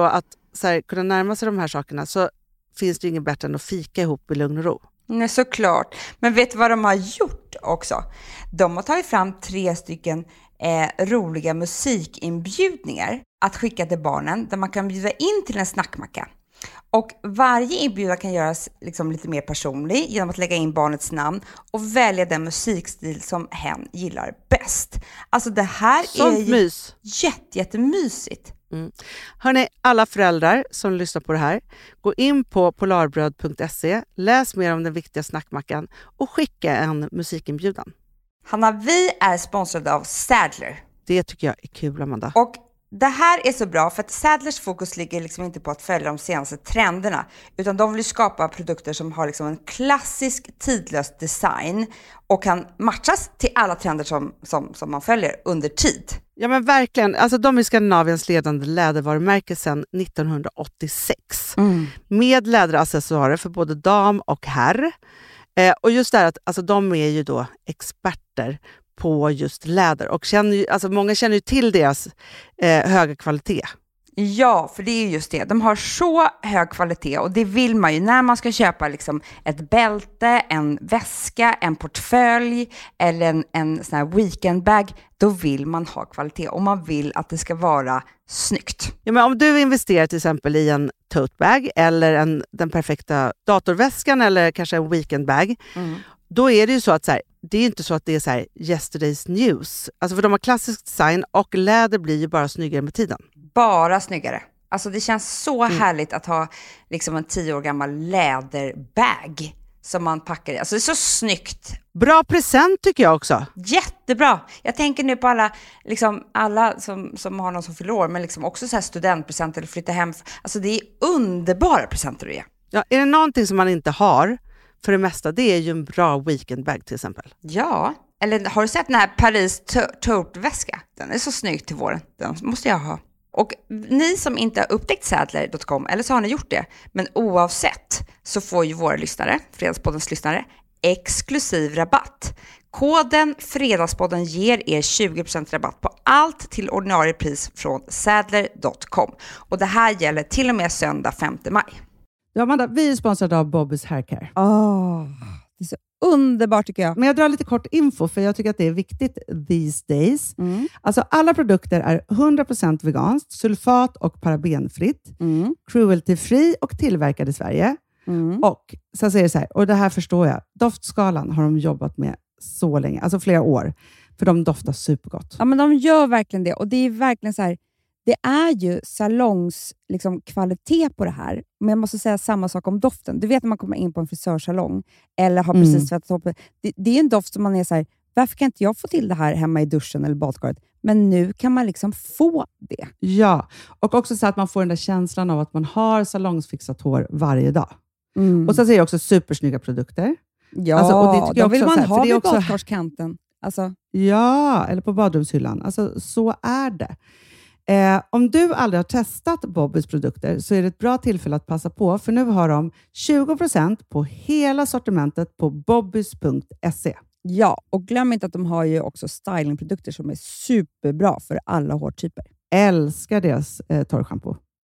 så här, kunna närma sig de här sakerna så finns det inget bättre än att fika ihop i lugn och ro. Nej, såklart. Men vet du vad de har gjort också? De har tagit fram 3 stycken roliga musikinbjudningar att skicka till barnen där man kan bjuda in till en snackmacka. Och varje inbjudan kan göras liksom lite mer personlig genom att lägga in barnets namn och välja den musikstil som hen gillar bäst. Alltså det här är ju jättemysigt. Hörrni, alla föräldrar som lyssnar på det här, gå in på polarbröd.se, läs mer om den viktiga snackmackan och skicka en musikinbjudan. Hanna, vi är sponsrade av Sadler. Det tycker jag är kul, Amanda. Och det här är så bra för att Sadlers fokus ligger liksom inte på att följa de senaste trenderna, utan de vill skapa produkter som har liksom en klassisk tidlös design och kan matchas till alla trender som man följer under tid. Ja men verkligen, alltså de är Skandinaviens ledande lädervarumärke sedan 1986. Med läderaccessoarer för både dam och herr. Och just det här att alltså, de är ju då experter på just läder och många känner ju till deras höga kvalitet. Ja, för det är just det. De har så hög kvalitet och det vill man ju när man ska köpa liksom ett bälte, en väska, en portfölj eller en sån här weekendbag. Då vill man ha kvalitet och man vill att det ska vara snyggt. Ja, men om du investerar till exempel i en tote bag eller den perfekta datorväskan eller kanske en weekendbag, då är det ju så att så här, det är inte så att det är så här yesterday's news. Alltså för de har klassisk design och läder blir ju bara snyggare med tiden. Bara snyggare. Alltså det känns så härligt att ha liksom en 10 år gammal läderbag som man packar i. Alltså det är så snyggt. Bra present tycker jag också. Jättebra. Jag tänker nu på alla som har någon som fyller år, men liksom också så här studentpresent eller flytta hem. Alltså det är underbara presenter att ge. Ja, är det någonting som man inte har för det mesta, det är ju en bra weekendbag till exempel. Ja, eller har du sett den här Paris tote-väska? Den är så snygg till våren. Den måste jag ha. Och ni som inte har upptäckt Sadler.com, eller så har ni gjort det, men oavsett så får ju våra lyssnare, Fredagspoddens lyssnare, exklusiv rabatt. Koden Fredagspodden ger er 20% rabatt på allt till ordinarie pris från Sadler.com. Och det här gäller till och med söndag 5 maj. Ja, Amanda, vi är sponsrade av Bobbys Haircare. Det är så underbart tycker jag. Men jag drar lite kort info för jag tycker att det är viktigt these days. Alltså alla produkter är 100% veganskt, sulfat och parabenfritt, cruelty-free och tillverkad i Sverige. Och så säger det så här, och det här förstår jag, doftskalan har de jobbat med så länge, alltså flera år, för de doftar supergott. Ja, men de gör verkligen det och det är verkligen så här. Det är ju salongs liksom, kvalitet på det här. Men jag måste säga samma sak om doften. Du vet när man kommer in på en frisörsalong eller har precis tvättat hoppet. Det är en doft som man är så här, varför kan inte jag få till det här hemma i duschen eller badkaret? Men nu kan man liksom få det. Ja, och också så att man får den där känslan av att man har salongsfixat hår varje dag. Och så säger jag också supersnygga produkter. Ja, alltså, och det tycker jag vill också, man ha vid också badkarskanten. Alltså. Ja, eller på badrumshyllan. Alltså, så är det. Om du aldrig har testat Bobbys produkter så är det ett bra tillfälle att passa på, för nu har de 20% på hela sortimentet på bobbys.se. Ja, och glöm inte att de har ju också stylingprodukter som är superbra för alla hårtyper. Älskar deras torrschampo.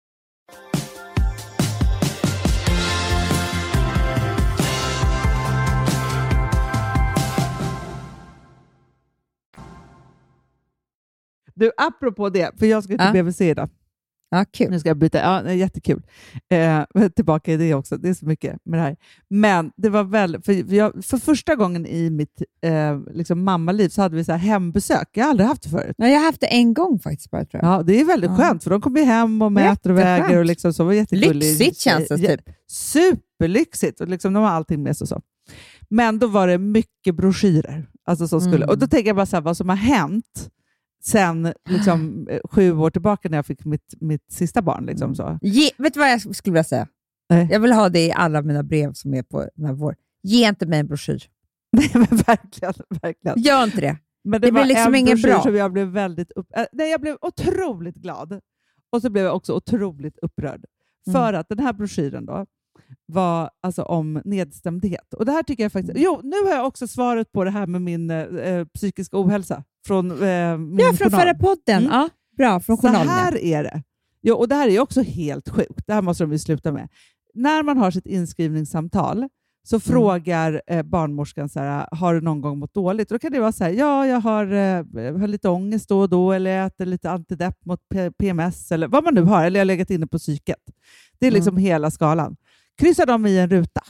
Du, apropå det, för jag ska till BVC idag. Ja, kul. Nu ska jag byta. Ja, det är jättekul. Tillbaka i det också. Det är så mycket med det här. Men det var väl, för första gången i mitt liksom mammaliv så hade vi så här hembesök. Jag har aldrig haft det förut. Ja, jag har haft det en gång faktiskt bara, tror jag. Ja, det är väldigt skönt, för de kommer hem och mäter och väger och liksom så. Var lyxigt känns det typ. Superlyxigt och liksom de har allting med sig så. Men då var det mycket broschyrer. Alltså som skulle. Och då tänker jag bara så här, vad som har hänt sen liksom 7 år tillbaka när jag fick mitt sista barn. Liksom, så. Vet du vad jag skulle vilja säga? Nej. Jag vill ha det i alla mina brev som är på den här vår. Ge inte mig en broschyr. Nej, men verkligen. Gör inte det. Men det blir liksom ingen bra. Som jag blev väldigt jag blev otroligt glad. Och så blev jag också otroligt upprörd. För att den här broschyren då var alltså om nedstämdhet. Och det här tycker jag faktiskt... Jo, nu har jag också svaret på det här med min psykiska ohälsa. Från min från förra podden. Ja, bra, från journalen. Så här är det. Jo, och det här är också helt sjukt. Det här måste de ju sluta med. När man har sitt inskrivningssamtal så frågar barnmorskan så här, har du någon gång mått dåligt? Då kan det vara så här, ja, jag har lite ångest då och då, eller jag äter lite antidepp mot PMS, eller vad man nu har, eller jag har legat inne på psyket. Det är liksom hela skalan. Kryssar de i en ruta.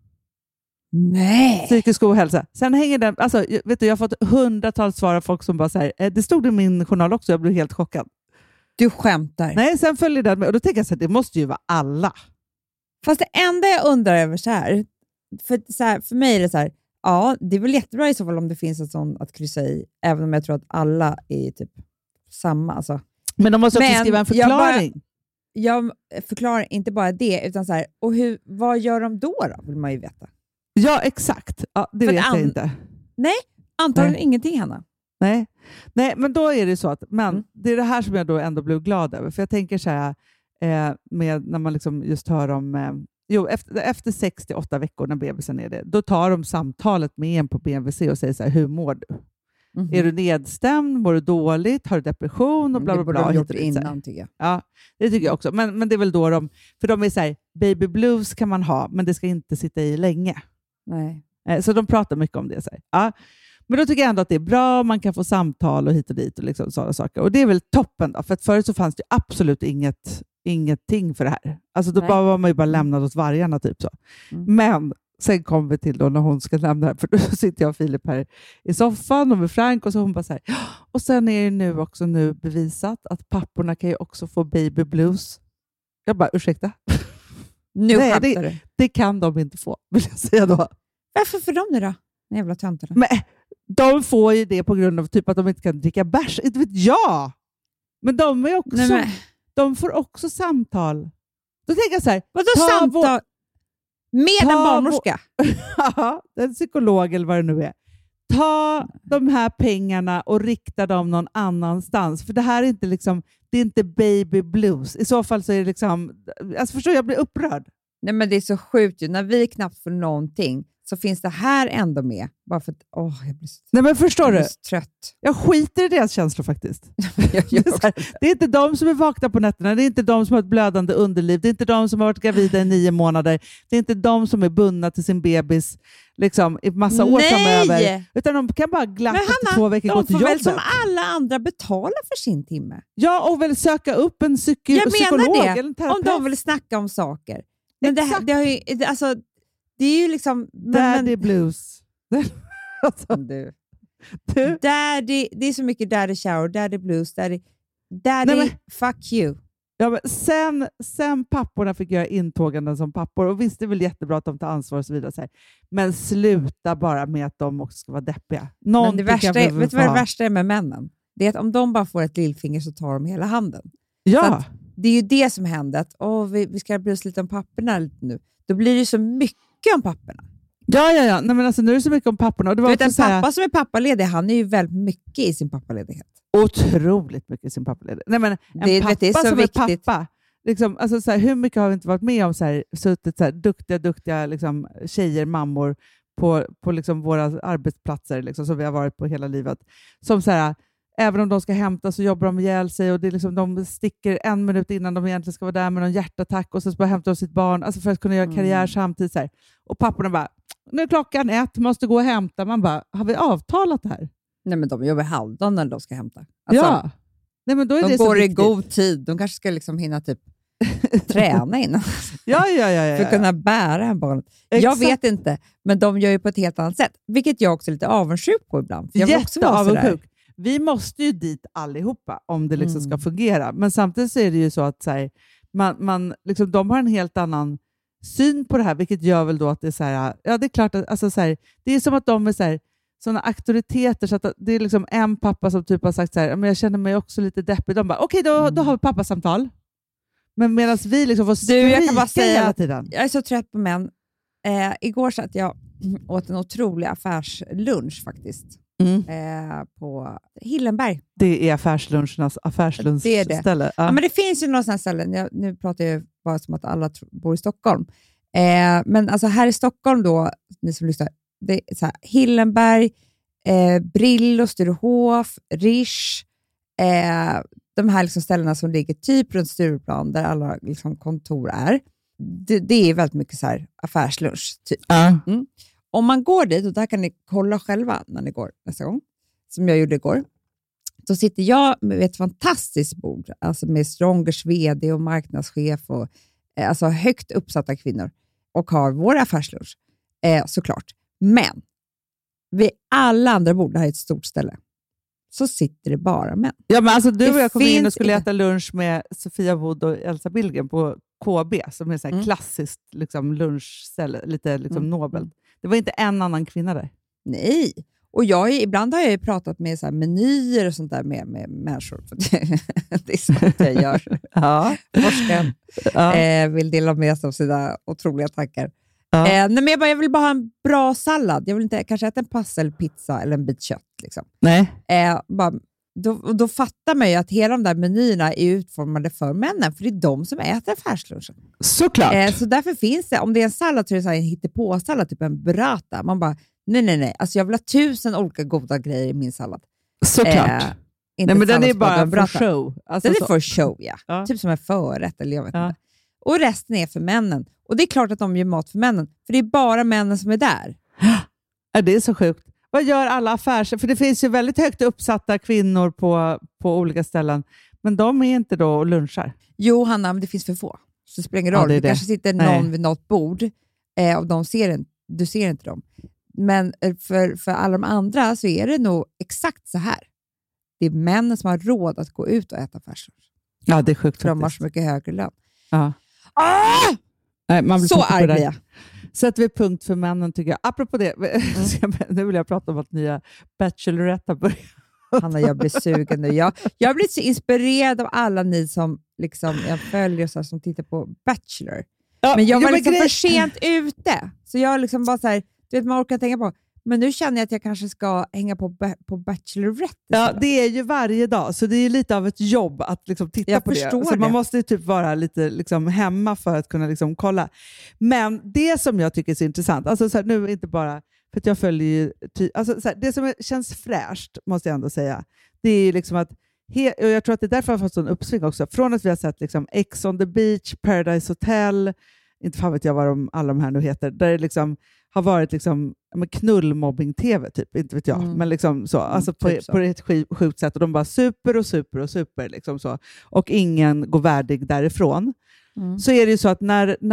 Nej. Psykisk ohälsa. Sen hänger den, alltså, vet du, jag har fått hundratals svar av folk som bara säger, det stod i min journal också, jag blev helt chockad. Du skämtar. Nej, sen följer den med, och då tänker jag så här, det måste ju vara alla. Fast det enda jag undrar över så här, för mig är det så här, ja, det är väl jättebra i så fall om det finns ett sånt att kryssa i, även om jag tror att alla är typ samma. Alltså. Men de måste också skriva en förklaring. Jag förklarar inte bara det, utan så här, och vad gör de då vill man ju veta. Ja, exakt. Ja, det vet jag inte. Nej, antagligen ingenting, Hanna. Nej, men då är det så att, det är det här som jag då ändå blev glad över. För jag tänker så här, med när man liksom just hör om, efter 6-8 veckor när bebisen är det, då tar de samtalet med en på BVC och säger så här, hur mår du? Är du nedstämd? Mår du dåligt? Har du depression? Och bla, bla, bla. Det borde de gjort innan, tycker jag. Ja, det tycker jag också. Men det är väl då för de är så här, baby blues kan man ha, men det ska inte sitta i länge. Nej. Så de pratar mycket om det. Så här. Ja. Men då tycker jag ändå att det är bra, man kan få samtal och hit och dit och liksom sådana saker. Och det är väl toppen då, för att förut så fanns det absolut ingenting för det här. Alltså då var man ju bara lämnad åt vargarna typ så. Men sen kom vi till då när hon ska lämna här, för då sitter jag och Filip här i soffan och med Frank och så hon bara så här, och sen är det nu bevisat att papporna kan ju också få baby blues. Jag bara, ursäkta? Nej, det kan de inte få, vill jag säga då. Varför för dem nu då? Den jävla töntarna. Men de får ju det på grund av typ att de inte kan dricka bärs. Inte vet jag! Men de är också, de får också samtal. Då tänker jag så här. Vadå samtal? Med en barnmorska? Ja, en psykolog eller vad det nu är. Ta de här pengarna och rikta dem någon annanstans. För det här är inte liksom, det är inte baby blues. I så fall så är det liksom, alltså förstår jag blir upprörd. Nej, men det är så sjukt ju. När vi knappt får någonting så finns det här ändå med. Bara för att, jag blir så, nej, men förstår du? Trött. Jag skiter i deras känslor faktiskt. Det är inte de som är vakna på nätterna. Det är inte de som har ett blödande underliv. Det är inte de som har varit gravida i 9 månader. Det är inte de som är bundna till sin bebis liksom, i massa år framöver. Utan de kan bara glatt efter 2 veckor gå till jobbet. De får väl som alla andra betala för sin timme. Ja, och väl söka upp en psykolog eller en terapeut. Om de vill snacka om saker. Men det har ju, alltså, det är ju liksom... Daddy blues. Alltså, du. Daddy, det är så mycket daddy shower, daddy blues, daddy fuck you. Ja, men sen papporna fick göra intåganden som pappor, och visst det är väl jättebra att de tar ansvar och så vidare. Så här. Men sluta bara med att de också ska vara deppiga. Men det värsta vet du vad det värsta är med männen? Det är att om de bara får ett lillfinger så tar de hela handen. Ja. Det är ju det som händer. Att vi ska bry oss lite om papporna nu. Då blir det så mycket om papporna. Ja. Nej, men alltså, nu är det så mycket om papporna. Och det var en pappa som är pappaledig, han är ju väldigt mycket i sin pappaledighet. Otroligt mycket i sin pappaledighet. Nej, men en pappa det är så som viktigt. är pappa. Liksom, alltså, så här, hur mycket har vi inte varit med om suttit så här, duktiga liksom, tjejer, mammor på liksom, våra arbetsplatser liksom, som vi har varit på hela livet. Som så här, även om de ska hämta så jobbar de ihjäl sig och det är liksom, de sticker 1 minut innan de egentligen ska vara där med någon hjärtattack och så bara hämtar de sitt barn alltså för att kunna göra karriär samtidigt. Så här. Och papporna bara, nu är klockan 1, måste gå och hämta. Man bara, har vi avtalat det här? Nej, men de jobbar halvdagen när de ska hämta. Alltså, ja. Nej, men då är de det går så i god tid. De kanske ska liksom hinna typ träna innan. Ja. För att kunna bära här barnet. Exakt. Jag vet inte, men de gör ju på ett helt annat sätt. Vilket jag också är lite avundsjuk på ibland. För jag vill också vara sådär. Vi måste ju dit allihopa om det liksom ska fungera. Men samtidigt så är det ju så att så här, man liksom, de har en helt annan syn på det här, vilket gör väl då att det är så här, ja det är klart att alltså, så här, det är som att de är så här, sådana auktoriteter så att det är liksom en pappa som typ har sagt så här, men jag känner mig också lite deppig. De bara, okej, då har vi pappasamtal. Men medan vi liksom får skrika hela tiden. Jag är så trött på män. Igår satt jag åt en otrolig affärslunch faktiskt. På Hillenberg. Det är affärslunchernas affärslunchställe. Ja, men det finns ju några sådana ställen. Nu pratar jag bara som att alla bor i Stockholm. Men alltså här i Stockholm då, ni som lyssnar, det är så här, Hillenberg, Brillo, Sturehof, Rish, de här liksom ställena som ligger typ runt Stureplan där alla liksom kontor är, det är väldigt mycket så här affärslunch typ. Om man går dit, och där kan ni kolla själva när ni går nästa gång, som jag gjorde igår, så sitter jag med ett fantastiskt bord, alltså med Strongers vd och marknadschef och alltså högt uppsatta kvinnor, och har vår affärslunch såklart. Men vid alla andra bord, det här är ett stort ställe, så sitter det bara män. Ja, men alltså du och jag kom in och skulle äta lunch med Sofia Wood och Elsa Billgren på KB, som är så här klassiskt liksom, lunchställe, lite liksom nobelt. Det var inte en annan kvinna där. Nej, och ibland har jag ju pratat med så här menyer och sånt där med människor. Det är sånt jag gör. Forskaren vill dela med sig av sina otroliga tankar. Nej, men jag vill bara ha en bra sallad. Jag vill inte kanske äta en passelpizza eller en bit kött. Liksom. Nej. Då fattar man ju att hela de där menyerna är utformade för männen. För det är de som äter affärslunchen. Såklart. Så därför finns det, om det är en sallad så är det så här en hittepåsallad, typ en burrata. Man bara, nej. Alltså jag vill ha 1000 olika goda grejer i min sallad. Såklart. Nej, men den är bara för show. Alltså, den är för show, ja. Typ som en förrätt eller jag vet inte. Och resten är för männen. Och det är klart att de gör mat för männen. För det är bara männen som är där. Ja, det är så sjukt. Vad gör alla affärer? För det finns ju väldigt högt uppsatta kvinnor på olika ställen. Men de är inte då och lunchar. Jo, Hanna, men det finns för få. Så det spelar ingen roll. Det kanske sitter någon vid något bord. Och du ser inte dem. Men för alla de andra så är det nog exakt så här. Det är männen som har råd att gå ut och äta affärslunch. Ja, det är sjukt. För de har så mycket högre lön. Ja. Nej, man blir så arg blir jag. Sätter vi punkt för männen tycker jag. Apropå det, nu vill jag prata om att nya Bachelorette har börjat. Hanna, jag blir sugen nu. Jag blir så inspirerad av alla ni som liksom, jag följer så här, som tittar på Bachelor. Ja, men jag var liksom för sent ute. Så jag liksom bara så här, du vet, man orkar tänka på. Men nu känner jag att jag kanske ska hänga på Bachelorette. Ja, det är ju varje dag. Så det är lite av ett jobb att liksom titta på det. Så man måste typ vara lite liksom hemma för att kunna liksom kolla. Men det som jag tycker är så intressant, alltså så här, nu inte bara för att jag följer ju, alltså så här, det som känns fräscht måste jag ändå säga, det är liksom att och jag tror att det är därför jag har fått en uppsving också. Från att vi har sett liksom Ex on the Beach, Paradise Hotel, inte fan vet jag vad alla de här nu heter, där det liksom har varit liksom knullmobbing-tv typ, inte vet jag. Men liksom så, alltså typ på ett sjukt sätt. Och de bara super liksom så. Och ingen går värdig därifrån. Så är det ju så att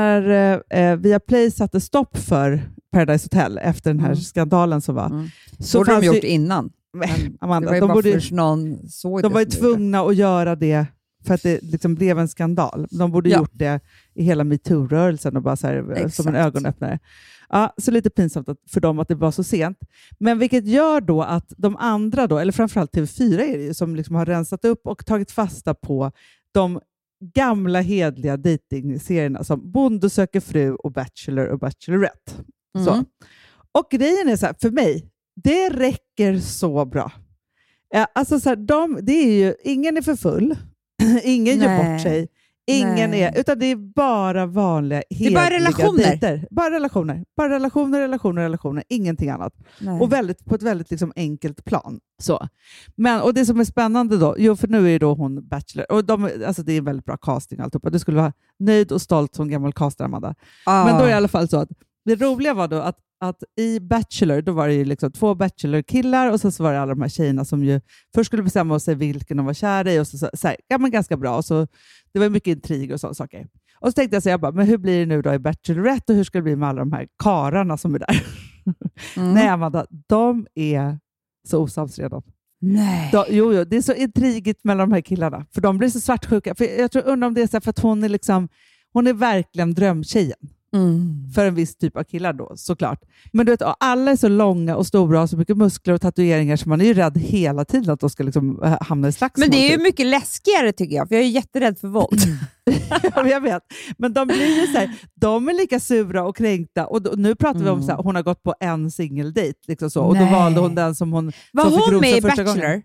när Viaplay satte stopp för Paradise Hotel efter den här skandalen som var. Så borde de gjort innan. Amanda, det var ju någon såg de var ju tvungna att göra det för att det liksom blev en skandal. De borde gjort det i hela MeToo-rörelsen och bara så här, som en ögonöppnare. Ja, så lite pinsamt för dem att det var så sent. Men vilket gör då att de andra då, eller framförallt TV4 är det ju, som liksom har rensat upp och tagit fasta på de gamla hedliga dating-serierna som Bonde söker fru och Bachelor och Bachelorette. Så. Och grejen är så här, för mig, det räcker så bra. Alltså så här, det är ju, ingen är för full, ingen gör bort sig, ingen är, utan det är bara vanliga hedliga dejter. Bara relationer, ingenting annat. Och på ett väldigt liksom enkelt plan. Så. Men, och det som är spännande då, för nu är då hon Bachelor, och alltså det är väldigt bra casting alltihopa. Du skulle vara nöjd och stolt som gammal caster, Amanda. Men då är det i alla fall så att det roliga var då att i Bachelor, då var det ju liksom 2 Bachelor-killar och så var det alla de här tjejerna som ju först skulle bestämma sig vilken de var kära i och så här, ja men ganska bra, och så det var mycket intrig och sådana saker. Och så tänkte jag bara, men hur blir det nu då i Bachelorette och hur ska det bli med alla de här kararna som är där? Nej, Amanda, de är så osams redan. Nej. Jo, det är så intrigigt mellan de här killarna, för de blir så svartsjuka. För jag undrar om det är så här, för att hon är verkligen drömtjejen. För en viss typ av killar då, såklart. Men du vet, alla är så långa och stora och har så mycket muskler och tatueringar så man är ju rädd hela tiden att de ska liksom hamna i slagsmål. Men det är ju mycket läskigare tycker jag, för jag är jätterädd för våld. Ja, jag vet. Men de blir ju så här, de är lika sura och kränkta. Och nu pratar vi om så här, hon har gått på en singeldejt liksom så, och då valde hon den som hon var som hon med i Bachelor? Gången.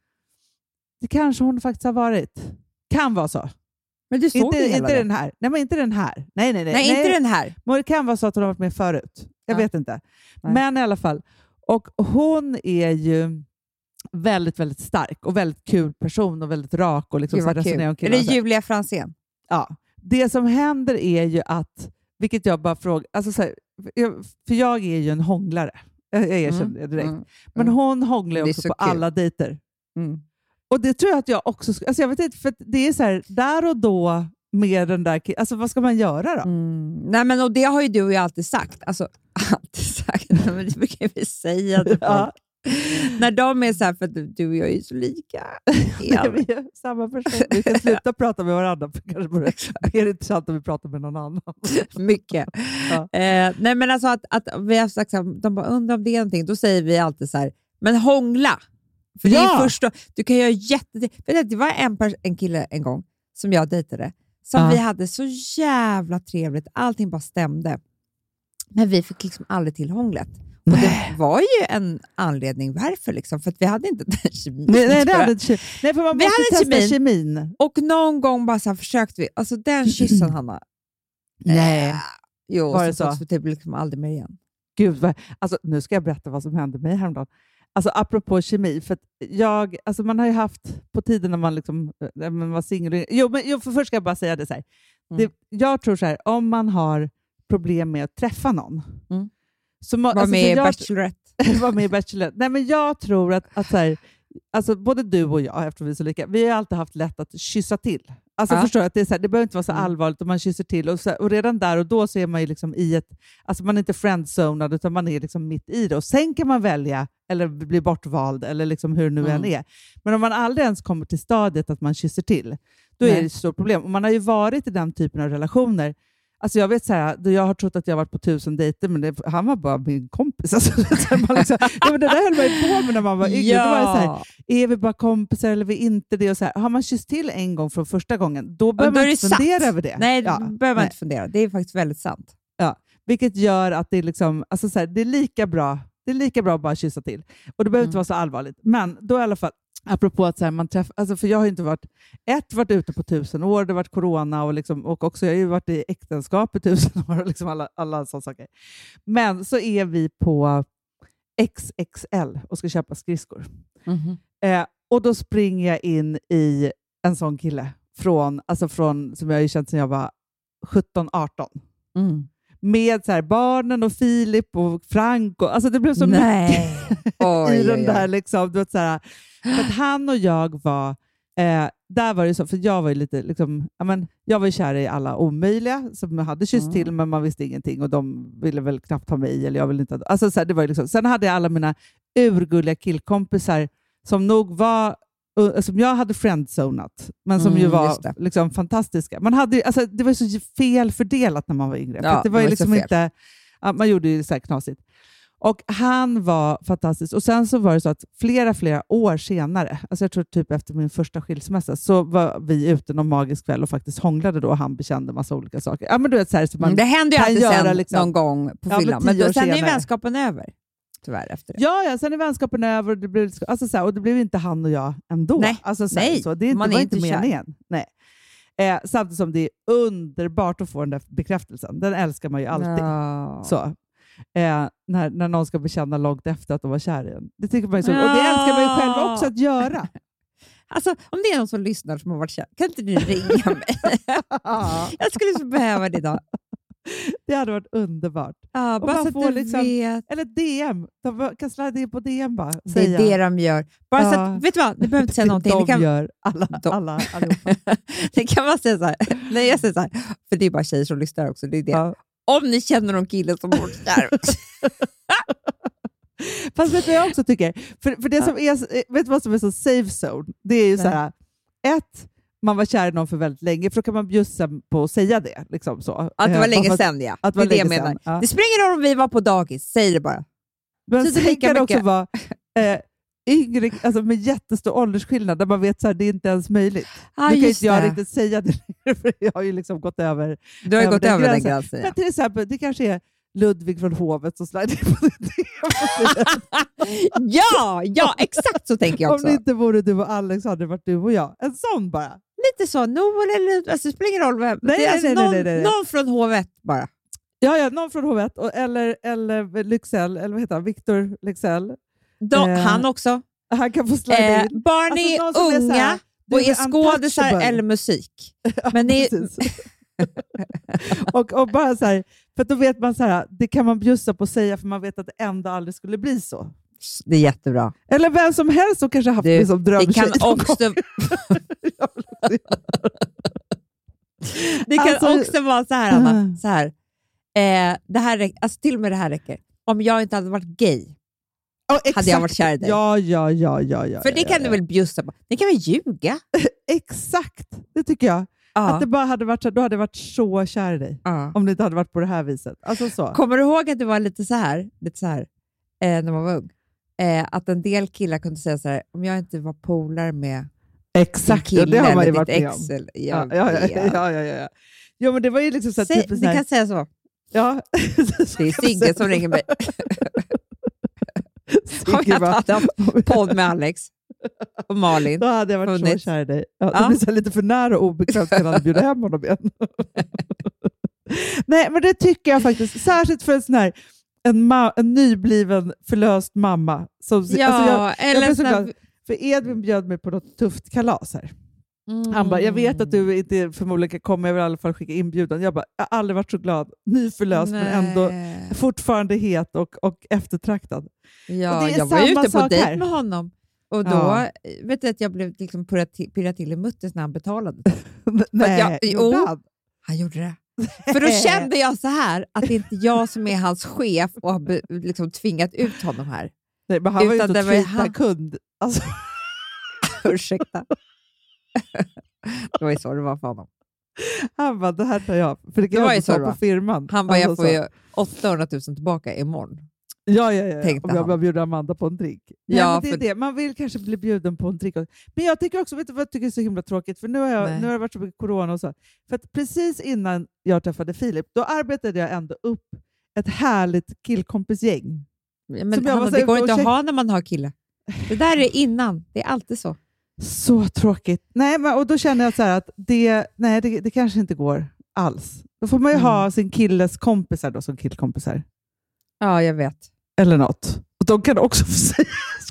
Det kanske hon faktiskt har varit. Kan vara så. Men du såg inte den här. Nej, men inte den här. Nej, inte den här. Men det kan vara så att hon har varit med förut. Jag vet inte. Nej. Men i alla fall. Och hon är ju väldigt, väldigt stark och väldigt kul person och väldigt rak och liksom så resonerar om killar. Är det Julia Franzén? Ja. Det som händer är ju att, vilket jag bara frågar, alltså så här, för jag är ju en hånglare. Jag erkänner det direkt. Men hon hånglar ju också på alla dejter. Och det tror jag att jag också, alltså jag vet inte, för det är så här, där och då med den där, alltså vad ska man göra då? Nej men och det har ju du och jag alltid sagt. Alltså, men det brukar vi säga. När de är så här, för att du och jag är så lika. Vi är samma person. Vi kan sluta prata med varandra. För kanske vore mer intressant om vi pratar med någon annan. Mycket. Ja. Nej men alltså att vi har sagt så här, de bara undrar om det är någonting. Då säger vi alltid så här, men hångla. För det är först då, du kan göra det var en kille en gång som jag dejtade. Som vi hade så jävla trevligt. Allting bara stämde. Men vi fick liksom aldrig till hånglet. Och det var ju en anledning varför liksom, för att vi hade inte den kemin. Nej, för man måste testa kemin. Och någon gång bara så här försökte vi, alltså den kyssen Hanna. Nej. Jo, var det så? Så det blev liksom aldrig mer igen. Gud, alltså nu ska jag berätta vad som hände mig häromdagen. Alltså apropå kemi, för att alltså man har ju haft på tiden när man liksom man var singel. Men för först ska jag bara säga det så här. Jag tror så här, om man har problem med att träffa någon. Var med i Bachelorette. Var med i Bachelorette. Nej, men jag tror att så här, alltså både du och jag, eftersom vi är så lika, vi har alltid haft lätt att kyssa till. Alltså förstår jag att det är så här, det behöver inte vara så allvarligt om man kysser till. Och redan där och då så är man ju liksom i ett, alltså man är inte friendzonad utan man är liksom mitt i det. Och sen kan man välja eller bli bortvald eller liksom hur det nu än är. Men om man aldrig ens kommer till stadiet att man kysser till, då är det ett stort problem. Och man har ju varit i den typen av relationer. Alltså jag vet så här, då jag har trott att jag varit på 1000 dejter, men han var bara min kompis. Alltså, man liksom, men det där höll man ju på med när man var yngre. Då var det så här, är vi bara kompisar eller är vi inte det? Och så här, har man kysst till en gång från första gången, då behöver man inte fundera över det. Nej, då behöver man inte fundera. Det är faktiskt väldigt sant. Ja, vilket gör att det är liksom, alltså så här, det är lika bra att bara kyssa till. Och det behöver inte vara så allvarligt. Men då i alla fall, apropå att så här, man träffar, alltså för jag har inte varit ute på 1000 år, det har varit corona och, liksom, och också jag har ju varit i äktenskap i 1000 år och liksom alla sådana saker. Men så är vi på XXL och ska köpa skridskor. Och då springer jag in i en sån kille från som jag har känt sedan jag var 17-18. Med så här barnen och Filip och Frank och, alltså det blev så mycket i den där liksom, du vet, så här, för att han och jag var där var det så, för jag var ju lite liksom, jag var ju kär i alla omöjliga som jag hade kysst till, men man visste ingenting och de ville väl knappt ha mig eller jag ville inte, alltså så här, det var ju liksom. Sen hade jag alla mina urgulliga killkompisar som nog var som jag hade friendzonat, men som ju var liksom fantastiska. Man hade, alltså, det var så fel fördelat när man var yngre. För det var ju liksom inte, man gjorde ju så här knasigt. Och han var fantastisk. Och sen så var det så att flera år senare, alltså jag tror typ efter min första skilsmässa, så var vi ute någon magisk kväll och faktiskt hånglade då. Han bekände massa olika saker. Ja, men du vet, så här, så man det händer ju alltid sen liksom, någon gång på fyllan. Men då, sen är vänskapen över. Tyvärr efter det. Ja, sen är vänskapen över och det blev, alltså, så här, och det blev inte han och jag ändå. Nej, alltså, så här, så det var inte meningen. Nej. Samtidigt som det är underbart att få den där bekräftelsen. Den älskar man ju alltid. Så. När någon ska bekänna långt efter att de var kär i en. Det tycker man ju så. Och det älskar man ju själv också att göra. Alltså, om det är någon som lyssnar som har varit kär, kan inte du ringa mig? Jag skulle så behöva det idag. Det hade varit underbart. Ja, bara så att du liksom, vet. Eller DM. De kan slida in på DM bara. Det är det de gör. Bara så att, vet du vad? Du behöver inte säga någonting. De gör alla allihopa. Det kan man säga så här. Nej, jag säger så här. För det är bara tjejer som lyssnar också. Det är det. Ja. Om ni känner någon kille som bor där. Fast vet du vad jag också tycker? För det som är, vet du vad som är så safe zone? Det är ju så här. Man var kär i någon för väldigt länge, för då kan man bjussa på att säga det. Liksom så. Att det var länge sedan, ja. Att det är det jag menar. Ja. Det spelar ingen roll om vi var på dagis, säg det bara. Men sen kan det också vara yngre, alltså med jättestor åldersskillnad, där man vet att det är inte ens möjligt. Nu kan inte jag riktigt säga det, för jag har ju liksom gått över. Du har gått över den gränsen. Men till exempel, det kanske är Ludvig från Hovet som slider på det. Ja, exakt så tänker jag också. Om det inte vore du och Alex hade det varit du och jag. En sån bara. Lite så, Noel eller alltså, det spelar ingen roll vem. Nej. Någon från Hovet bara. Ja, någon från Hovet eller Lyxell, eller vad heter han? Victor Lyxell. Han också. Han kan få slida in. Barn är unga och är skådisar eller musik. Men det är... och bara så här, för då vet man så här, det kan man bjussa på att säga, för man vet att det ändå aldrig skulle bli så. Det är jättebra. Eller vem som helst som kanske haft det som drömtjej. Det kan också... det kan också vara så här, Anna. Så här. Det här alltså till och med det här räcker. Om jag inte hade varit gay, hade jag varit kär i dig. Ja. För det kan du väl bjussa på. Det kan väl ljuga. Exakt, det tycker jag. Att det bara hade varit så, då hade jag varit så kär i dig. Om det inte hade varit på det här viset. Alltså så. Kommer du ihåg att det var lite så här när man var ung? Att en del killar kunde säga så här, om jag inte var polare med exakt, kille, det har man ju varit med med om. Ja. Jo, men det var ju liksom så här, typ du kan säga så. Ja. Det är Sigge som ringer mig. Om jag hade haft podd med Alex och Malin. Då hade jag varit så kär i dig. Det blir så lite för nära och obekvämt att han bjuda hem honom igen. Nej, men det tycker jag faktiskt. Särskilt för en sån här en nybliven förlöst mamma. Som, för Edvin bjöd mig på något tufft kalas här. Han bara, jag vet att du inte förmodligen kan komma, jag vill i alla fall skicka inbjudan. Jag bara, jag har aldrig varit så glad. Nyförlöst men ändå fortfarande het och eftertraktad. Ja, och det är jag var ute på dejt här med honom. Och då vet du att jag blev liksom pirrat till i muttes när han betalade. Nej, han gjorde det. För då kände jag så här att det inte är jag som är hans chef och har liksom tvingat ut honom här. Nej, men han var ju inte han kund. Alltså. Ursäkta. Det var ju så det var för honom. Han bara, det här tar jag. För det kan jag inte ta på firman. Han bara, jag får ju 800 000 tillbaka imorgon. Ja. Om jag bara bjuder Amanda på en drink. Ja, men det är det. Man vill kanske bli bjuden på en drink. Men jag tycker också, vet du vad jag tycker är så himla tråkigt? För nu har det varit så mycket corona och så. För att precis innan jag träffade Filip, då arbetade jag ändå upp ett härligt killkompisgäng. Ja, men Hanna, det går inte att ha när man har kille. Det där är innan. Det är alltid så. Så tråkigt. Nej, men, och då känner jag så här att det kanske inte går alls. Då får man ju ha sin killes kompisar då, som killkompisar. Ja, jag vet. Eller något. Och de kan också få säga.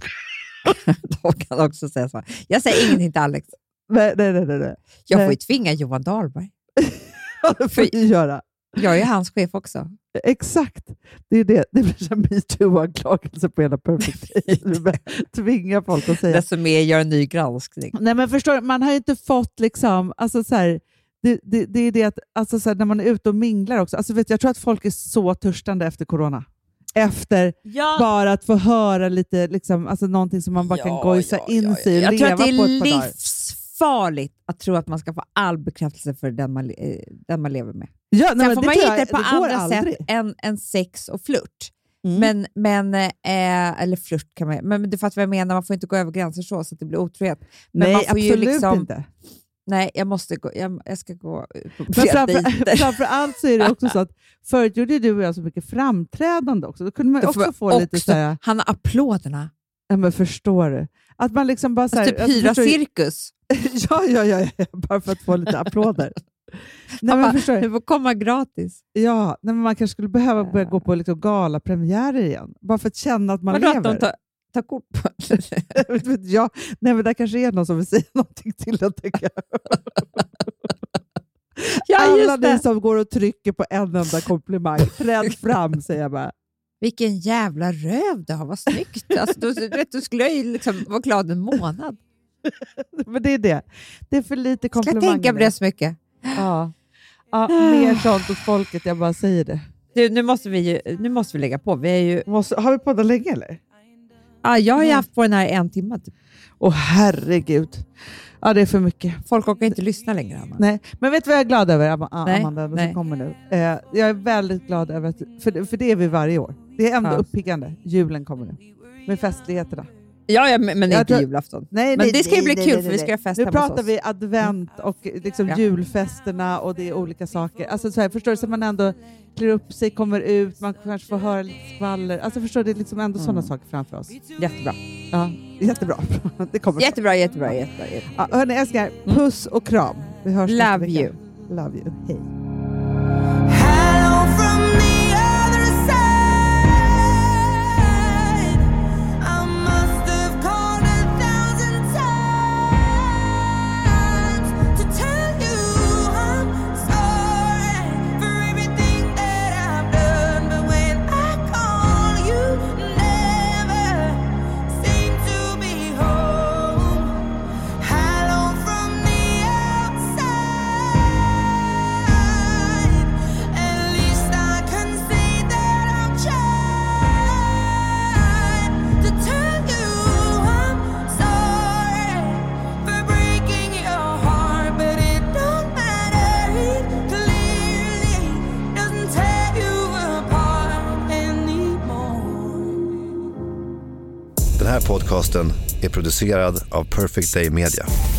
De kan också säga så. Jag säger ingenting till Alex. Nej. Jag får ju tvinga Johan Dahlberg. Ja, det får du göra. Jag är hans chef också. Exakt. Det är det. Det blir så MeToo-anklagelse på hela Perfect Day. Tvinga folk att säga. Desto mer gör en ny granskning. Nej, men förstår du, man har ju inte fått liksom, alltså så här, det är det att alltså så här, när man är ute och minglar också. Alltså jag tror att folk är så törstande efter corona. Efter bara att få höra lite liksom, alltså någonting som man bara kan gojsa in sig och jag leva på ett par dagar. Jag tror att det är livsfarligt att tro att man ska få all bekräftelse för den man lever med. Ja, sen får man hitta det på andra sätt än sex och flört. Men eller flört kan man, men du fattar vad jag menar, man får inte gå över gränser så att det blir otrohet. Men nej, man får absolut ju liksom, inte. Nej, jag måste gå. Jag ska gå på framför så är det också så att förut gjorde du och jag så mycket framträdande också. Då kunde man också få lite så här. Han har applåderna. Ja, men förstår du? Att man liksom bara så här, typ hyra cirkus. Ja, bara för att få lite applåder. Nej, men förstår du? Det får komma gratis. Ja, men man kanske skulle behöva börja gå på liksom galapremiärer igen. Bara för att känna att man lever. Att de tar kort på ja, nej, men där kanske är någon som vill säga någonting till det, tycker jag. Alla ni som går och trycker på en enda komplimang, träd fram, säger jag bara. Vilken jävla röv det har, vad snyggt. Alltså, du skulle ju liksom vara glad en månad. Men det är det. Det är för lite komplimanger. Ska jag tänka på det så mycket? Ja, mer sånt åt folket, jag bara säger det. Du, nu måste vi lägga på. Vi är ju... Har vi poddat länge eller? Ja, jag har ju haft på den här 1 timme. Typ. Åh herregud. Ja, det är för mycket. Folk orkar inte lyssna längre, Anna. Nej, men vet du vad jag är glad över, Amanda, som kommer nu? Jag är väldigt glad över att, för det är vi varje år. Det är ändå uppiggande. Julen kommer nu. Med festligheterna. Ja, men inte julafton. Nej, men det ska ju bli kul för vi ska göra fest. Nu pratar vi advent och liksom julfesterna och det är olika saker. Alltså så här, förstår du, så man ändå klär upp sig, kommer ut, man kanske får höra lite skvaller. Alltså förstår du, det är liksom ändå sådana saker framför oss. Jättebra. Ja, jättebra. Det kommer jättebra. Ja, hörni, älskar, puss och kram. Vi hörs nästa vecka. You. Love you. Hej. Hello from the other side. I must have called här podcasten är producerad av Perfect Day Media.